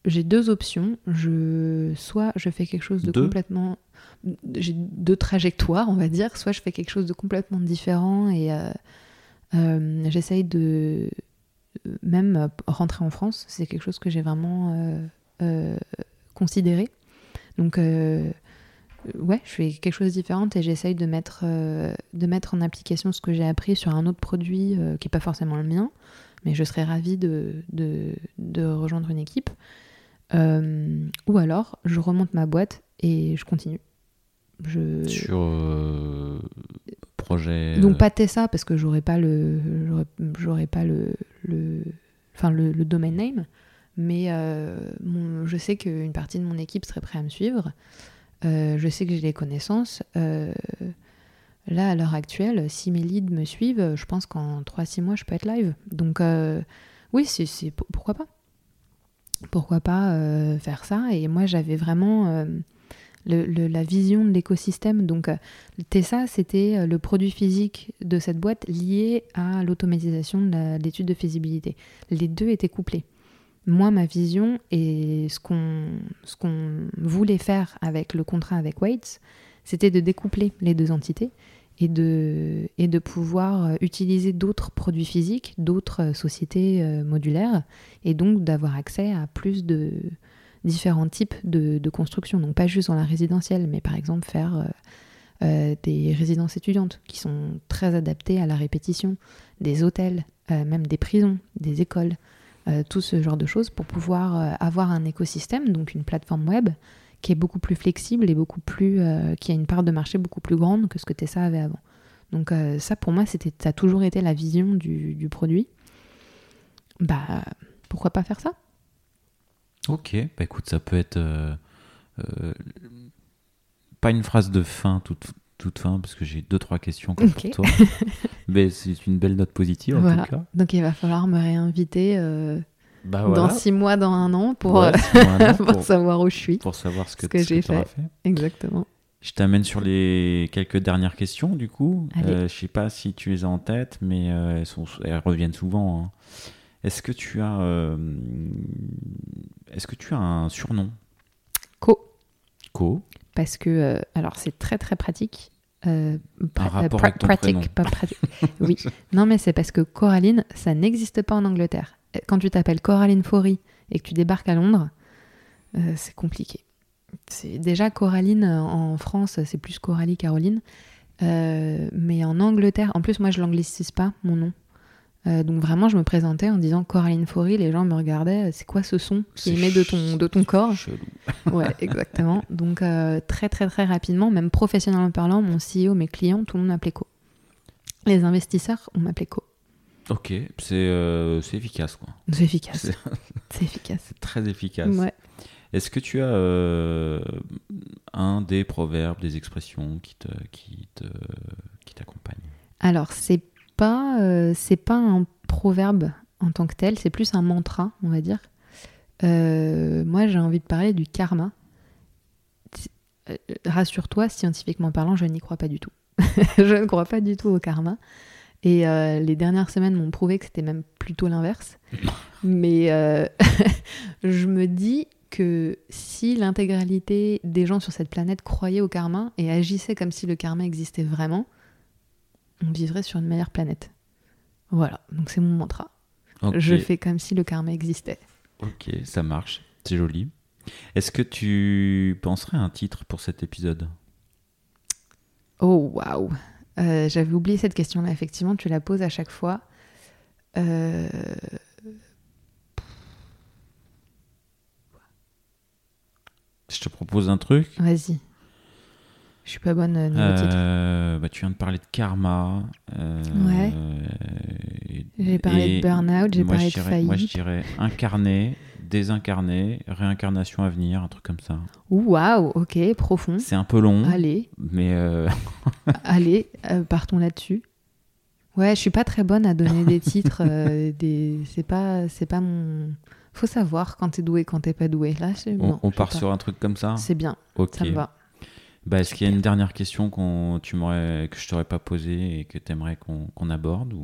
j'ai deux options. Je, soit je fais quelque chose de deux. complètement... J'ai deux trajectoires, on va dire. Soit je fais quelque chose de complètement différent et euh, euh, j'essaye de même rentrer en France. C'est quelque chose que j'ai vraiment euh, euh, considéré. Donc, euh, ouais, je fais quelque chose de différent et j'essaye de mettre, euh, de mettre en application ce que j'ai appris sur un autre produit euh, qui n'est pas forcément le mien. Mais je serais ravie de, de, de rejoindre une équipe. Euh, ou alors, je remonte ma boîte et je continue. Je... Sur euh, projet... Donc pas Tessa, parce que j'aurais pas le, j'aurais, j'aurais pas le, le, enfin le, le domain name, mais euh, mon, je sais qu'une partie de mon équipe serait prête à me suivre. Euh, je sais que j'ai les connaissances. Euh, là, à l'heure actuelle, si mes leads me suivent, je pense qu'en trois à six mois, je peux être live. Donc euh, oui, c'est, c'est, pourquoi pas Pourquoi pas euh, faire ça. Et moi, j'avais vraiment... Euh, Le, le, la vision de l'écosystème. Donc, euh, Tessa, c'était euh, le produit physique de cette boîte lié à l'automatisation de, la, de l'étude de faisabilité. Les deux étaient couplés. Moi, ma vision et ce qu'on, ce qu'on voulait faire avec le contrat avec Waits, c'était de découpler les deux entités et de, et de pouvoir utiliser d'autres produits physiques, d'autres sociétés euh, modulaires, et donc d'avoir accès à plus de... différents types de, de construction, donc pas juste dans la résidentielle, mais par exemple faire euh, euh, des résidences étudiantes qui sont très adaptées à la répétition, des hôtels, euh, même des prisons, des écoles, euh, tout ce genre de choses pour pouvoir euh, avoir un écosystème, donc une plateforme web qui est beaucoup plus flexible et beaucoup plus, euh, qui a une part de marché beaucoup plus grande que ce que Tessa avait avant. Donc euh, ça pour moi, c'était, ça a toujours été la vision du, du produit. Bah pourquoi pas faire ça ? Ok, bah écoute, ça peut être euh, euh, pas une phrase de fin toute, toute fin, parce que j'ai deux trois questions encore okay. pour toi, mais c'est une belle note positive en voilà. tout cas. Donc il va falloir me réinviter euh, bah voilà. dans six mois, dans un an, pour, ouais, euh, mois, un an pour, pour savoir où je suis, pour savoir ce que, ce que ce j'ai que fait. fait. Exactement. Je t'amène sur les quelques dernières questions du coup. Euh, je sais pas si tu les as en tête, mais euh, elles, sont, elles reviennent souvent. Hein. Est-ce que tu as, euh, est-ce que tu as un surnom ? Co. Co. Parce que, euh, alors c'est très très pratique. Euh, pra- un rapport pra- avec ton pratique, prénom. Pas pratique. Oui. Non mais c'est parce que Coraline, ça n'existe pas en Angleterre. Quand tu t'appelles Coraline Faury et que tu débarques à Londres, euh, c'est compliqué. C'est déjà Coraline en France, c'est plus Coralie Caroline. Euh, mais en Angleterre, en plus moi je l'anglicise pas mon nom. Euh, donc vraiment je me présentais en disant Coraline Faury, les gens me regardaient, c'est quoi ce son qui émet de ton, de ton corps ? Chelou. Ouais, exactement. Donc euh, très très très rapidement, même professionnellement parlant, mon C E O, mes clients, tout le monde m'appelait Co. Les investisseurs, on m'appelait Co. Ok, c'est, euh, c'est efficace quoi. C'est efficace. C'est, c'est efficace. C'est très efficace. Ouais. Est-ce que tu as euh, un des proverbes, des expressions qui, te, qui, te, qui t'accompagnent ? Alors, c'est pas, euh, c'est pas un proverbe en tant que tel, c'est plus un mantra, on va dire. Euh, moi, j'ai envie de parler du karma. Euh, rassure-toi, scientifiquement parlant, je n'y crois pas du tout. Je ne crois pas du tout au karma. Et euh, les dernières semaines m'ont prouvé que c'était même plutôt l'inverse. Mais euh, je me dis que si l'intégralité des gens sur cette planète croyaient au karma et agissaient comme si le karma existait vraiment, on vivrait sur une meilleure planète. Voilà, donc c'est mon mantra. Okay. Je fais comme si le karma existait. Ok, ça marche, c'est joli. Est-ce que tu penserais à un titre pour cet épisode ? Oh, waouh euh, J'avais oublié cette question-là, effectivement, tu la poses à chaque fois. Euh... Je te propose un truc. Vas-y. Je suis pas bonne niveau euh, titre. Bah, tu viens de parler de karma. Euh, ouais. Et, j'ai parlé de burn-out, j'ai parlé dirais, de faillite. Moi, je dirais incarner, désincarner, réincarnation à venir, un truc comme ça. Waouh, ok, profond. C'est un peu long. Allez. Mais euh... Allez, euh, partons là-dessus. Ouais, je suis pas très bonne à donner des titres. Euh, des... C'est pas, c'est pas mon. Faut savoir quand t'es doué, quand t'es pas doué. Là, c'est... on, non, on part pas. sur un truc comme ça. C'est bien. Ok. Ça me va. Bah, est-ce qu'il y a une dernière question qu'on, tu m'aurais, que je t'aurais pas posée et que tu aimerais qu'on, qu'on aborde ou...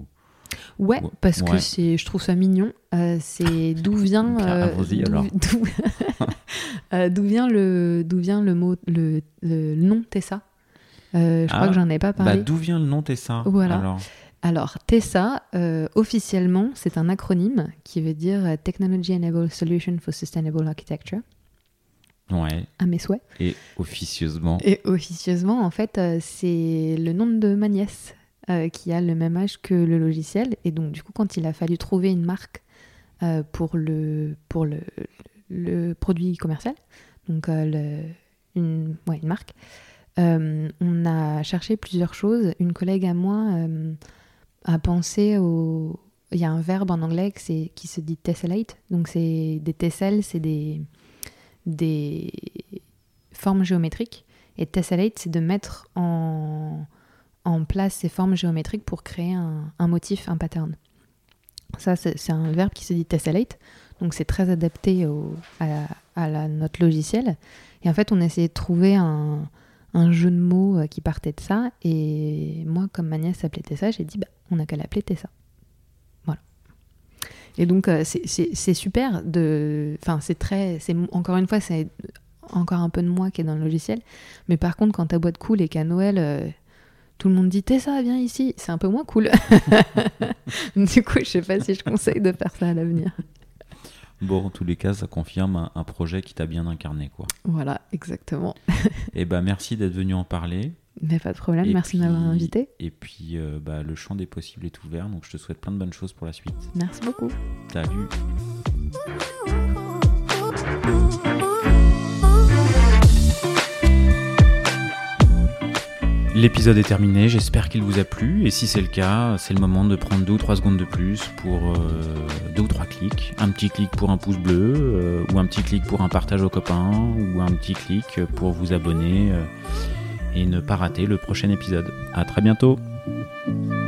Ouais, parce ouais. que c'est, je trouve ça mignon. Euh, c'est d'où vient, euh, d'où, alors. D'où, euh, d'où vient le, d'où vient le mot, le, le nom Tessa. Euh, je ah, crois que j'en ai pas parlé. Bah, d'où vient le nom Tessa Voilà. Alors, alors Tessa, euh, officiellement, c'est un acronyme qui veut dire Technology Enabled Solution for Sustainable Architecture. Ouais. À mes souhaits. Et officieusement. Et officieusement, en fait, euh, c'est le nom de ma nièce. Euh, qui a le même âge que le logiciel. Et donc, du coup, quand il a fallu trouver une marque euh, pour, le, pour le, le produit commercial, donc euh, le, une, ouais, une marque, euh, on a cherché plusieurs choses. Une collègue à moi euh, a pensé au... Il y a un verbe en anglais qui, c'est, qui se dit tessellate. Donc, c'est des tesselles, c'est des, des formes géométriques. Et tessellate, c'est de mettre en... en place ces formes géométriques pour créer un, un motif, un pattern. Ça, c'est, c'est un verbe qui se dit tessellate, donc c'est très adapté au, à, à la, notre logiciel. Et en fait, on a essayé de trouver un, un jeu de mots qui partait de ça, et moi, comme ma nièce s'appelait Tessa, j'ai dit, bah, on n'a qu'à l'appeler Tessa. Voilà. Et donc, c'est, c'est, c'est super de... Enfin, c'est très... C'est, encore une fois, c'est encore un peu de moi qui est dans le logiciel, mais par contre, quand ta boîte coule et qu'à Noël... Euh, tout le monde dit Tessa, viens ici, c'est un peu moins cool. Du coup, je sais pas si je conseille de faire ça à l'avenir. Bon, en tous les cas, ça confirme un, un projet qui t'a bien incarné, quoi. Voilà, exactement. Et bah, merci d'être venu en parler. Mais pas de problème, et merci puis, de m'avoir invité. Et puis, euh, bah, le champ des possibles est ouvert, donc je te souhaite plein de bonnes choses pour la suite. Merci beaucoup. Salut. L'épisode est terminé, j'espère qu'il vous a plu, et si c'est le cas, c'est le moment de prendre deux ou trois secondes de plus pour euh, deux ou trois clics. Un petit clic pour un pouce bleu, euh, ou un petit clic pour un partage aux copains, ou un petit clic pour vous abonner euh, et ne pas rater le prochain épisode. À très bientôt.